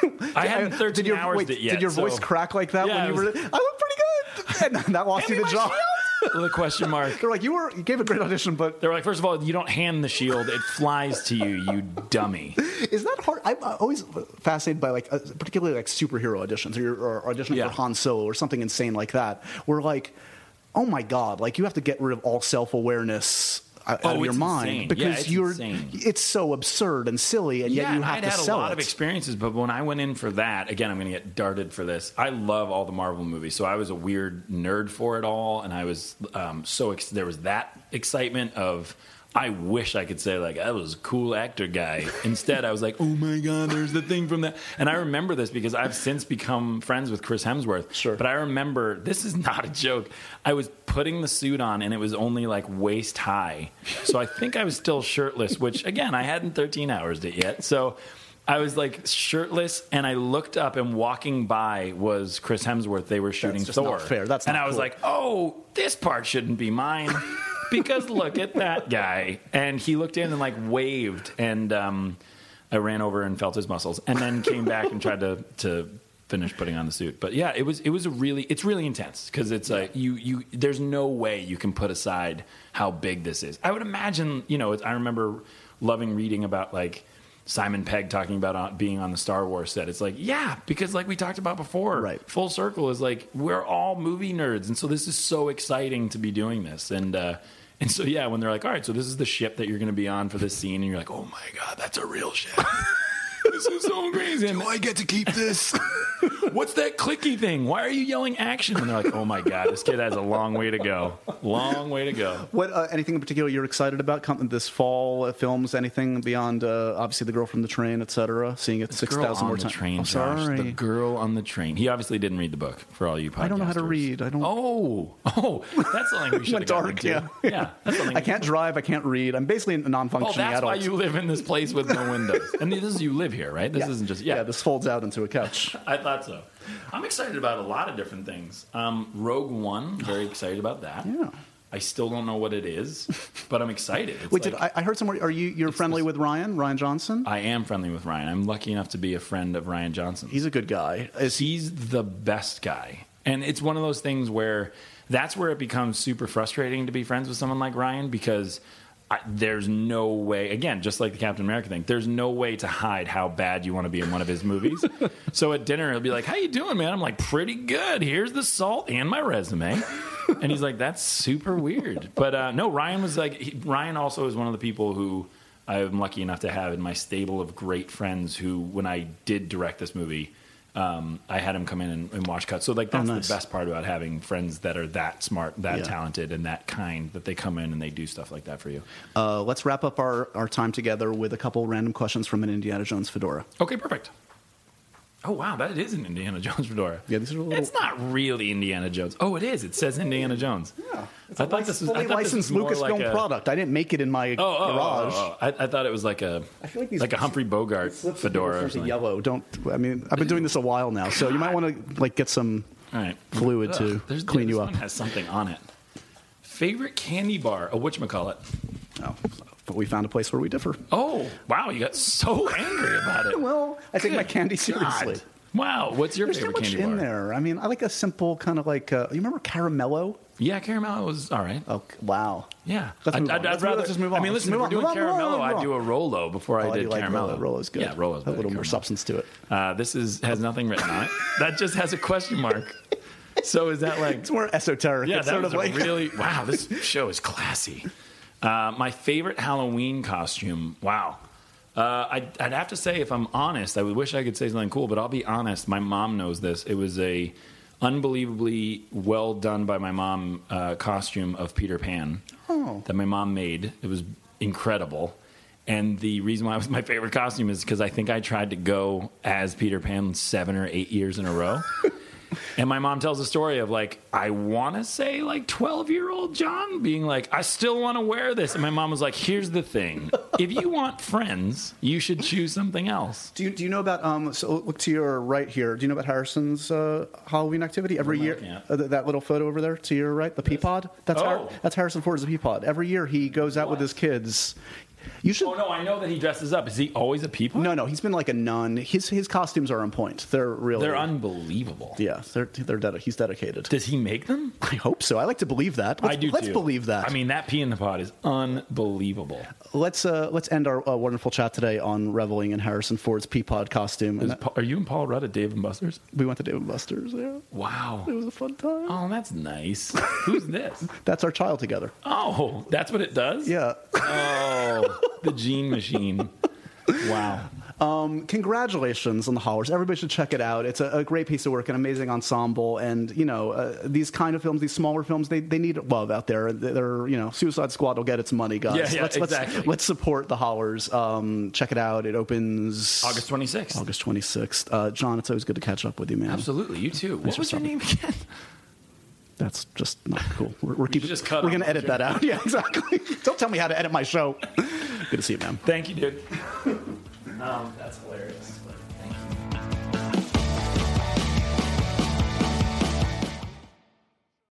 D: I hadn't 13 hours it yet.
B: Did your voice crack like that when you were... I look pretty good! And that lost you the job.
D: With a question mark.
B: They're like, you gave a great audition, but...
D: They're like, first of all, you don't hand the shield. It flies to you, you dummy.
B: Is that hard? I'm always fascinated by, particularly superhero auditions, or auditioning for Han Solo or something insane like that, where, oh, my God, you have to get rid of all self-awareness out of your mind.
D: Insane.
B: Because
D: insane.
B: It's so absurd and silly, and yet you have to sell it.
D: I'd had a lot of experiences, but when I went in for that, again, I'm going to get darted for this. I love all the Marvel movies, so I was a weird nerd for it all, and I was there was that excitement of I wish I could say, like, I was a cool actor guy. Instead, I was like, oh, my God, there's the thing from that. And I remember this because I've since become friends with Chris Hemsworth.
B: Sure.
D: But I remember, this is not a joke, I was putting the suit on, and it was only, like, waist high. So I think I was still shirtless, which, again, I hadn't 13 hours it yet. So I was, like, shirtless, and I looked up, and walking by was Chris Hemsworth. They were shooting
B: just
D: Thor.
B: not fair. That's not
D: and I was
B: cool.
D: like, oh, this part shouldn't be mine. Because look at that guy. And he looked in and like waved, and I ran over and felt his muscles, and then came back and tried to finish putting on the suit. But yeah, it's really intense because it's like you there's no way you can put aside how big this is. I would imagine, I remember loving reading about like Simon Pegg talking about being on the Star Wars set. It's like, yeah, because like we talked about before,
B: right.
D: Full circle is like, we're all movie nerds. And so this is so exciting to be doing this. And so, yeah, when they're like, all right, so this is the ship that you're going to be on for this scene. And you're like, oh my God, that's a real ship. This is so crazy.
B: Do I get to keep this?
D: What's that clicky thing? Why are you yelling action? And they're like, oh my God, this kid has a long way to go. Long way to go.
B: What anything in particular you're excited about coming this fall? Films? Anything beyond obviously The Girl from the Train, etc. Seeing it 6,000 more times.
D: Train,
B: I'm sorry.
D: The Girl on the Train. He obviously didn't read the book. For all you podcasters,
B: I don't know how to read. I don't.
D: Oh, that's something we should have gotten into. Yeah, that's something.
B: I can't drive. I can't read. I'm basically a non-functioning
D: that's
B: adult.
D: why you live in this place with no windows. And this is you live here, right? This isn't just
B: This folds out into a couch.
D: I thought so. I'm excited about a lot of different things. Rogue One, very excited about that.
B: Yeah.
D: I still don't know what it is, but I'm excited. It's
B: I heard somewhere. You're friendly with Ryan Johnson?
D: I am friendly with Ryan. I'm lucky enough to be a friend of Ryan Johnson.
B: He's a good guy.
D: He's the best guy. And it's one of those things where that's where it becomes super frustrating to be friends with someone like Ryan, because there's no way, again, just like the Captain America thing, there's no way to hide how bad you want to be in one of his movies. So at dinner, he'll be like, how you doing, man? I'm like, pretty good. Here's the salt and my resume. And he's like, that's super weird. But no, Ryan was like, Ryan also is one of the people who I'm lucky enough to have in my stable of great friends who, when I did direct this movie, I had him come in and watch cuts. So like that's the best part about having friends that are that smart, that talented, and that kind, that they come in and they do stuff like that for you.
B: Let's wrap up our time together with a couple random questions from an Indiana Jones fedora.
D: Okay, perfect. Oh, wow, that is an Indiana Jones fedora.
B: Yeah, these are
D: It's not really Indiana Jones. Oh, it is. It says Indiana Jones.
B: Yeah. It's
D: I thought this was
B: fully licensed Lucasfilm product. I didn't make it in my garage.
D: I thought it was like a like a Humphrey Bogart fedora or something.
B: Yellow. I've been doing this a while now, so you might want to like get some fluid to clean you up.
D: This one has something on it. Favorite candy bar? Oh, whatchamacallit?
B: Oh, but we found a place where we differ.
D: Oh, wow, you got so angry about it.
B: Well, I take my candy seriously.
D: God. Wow, what's your favorite candy bar?
B: There's so much in there. I mean, I like a simple kind of like, you remember Caramello?
D: Yeah, Caramello was all right.
B: Oh, wow.
D: Yeah.
B: Let's just move on.
D: I mean, listen, if we're doing Caramello, I'd do a Rolo before I did Caramello.
B: Rolo's good.
D: Yeah, Rolo's
B: a little more substance to it.
D: This has nothing written on it. That just has a question mark. So is that like...
B: It's more esoteric.
D: Yeah,
B: it's
D: that
B: sort
D: was
B: of like...
D: really... Wow, this show is classy. My favorite Halloween costume. Wow. I'd have to say, if I'm honest, I wish I could say something cool, but I'll be honest. My mom knows this. It was a unbelievably well done by my mom costume of Peter Pan that my mom made. It was incredible. And the reason why it was my favorite costume is because I think I tried to go as Peter Pan 7 or 8 years in a row. And my mom tells a story of like, I want to say like 12-year-old John being like, I still want to wear this. And my mom was like, here's the thing. If you want friends, you should choose something else.
B: Do you know about, so look to your right here. Do you know about Harrison's Halloween activity? Every year, that little photo over there to your right, the Peapod? That's Harrison Ford as a Peapod. Every year he goes out with his kids. You should.
D: Oh no, I know that he dresses up. Is he always a peapod?
B: No, he's been like a nun. His costumes are on point. They're
D: unbelievable.
B: Yeah, he's dedicated.
D: Does he make them?
B: I hope so. I like to believe that. Let's believe that.
D: I mean, that pea in the pod is unbelievable.
B: Let's end our wonderful chat today on reveling in Harrison Ford's Peapod costume.
D: Are you and Paul Rudd at Dave & Buster's?
B: We went to Dave & Buster's. Yeah.
D: Wow,
B: it was a fun time.
D: Oh, that's nice. Who's this?
B: That's our child together.
D: Oh, that's what it does?
B: Yeah.
D: Oh, the Gene Machine. Wow.
B: Congratulations on The Hollers. Everybody should check it out. It's a great piece of work, an amazing ensemble, and these kind of films, these smaller films, they need love out there. They're Suicide Squad will get its money, guys.
D: Yeah, exactly.
B: Let's support The Hollers. Check it out. It opens
D: August 26th.
B: August 26th. John, it's always good to catch up with you, man.
D: Absolutely. You too. What was your name again?
B: That's just not cool. We're going to edit that out. Yeah, exactly. Don't tell me how to edit my show. Good to see you, man.
D: Thank you, dude.
B: That's hilarious.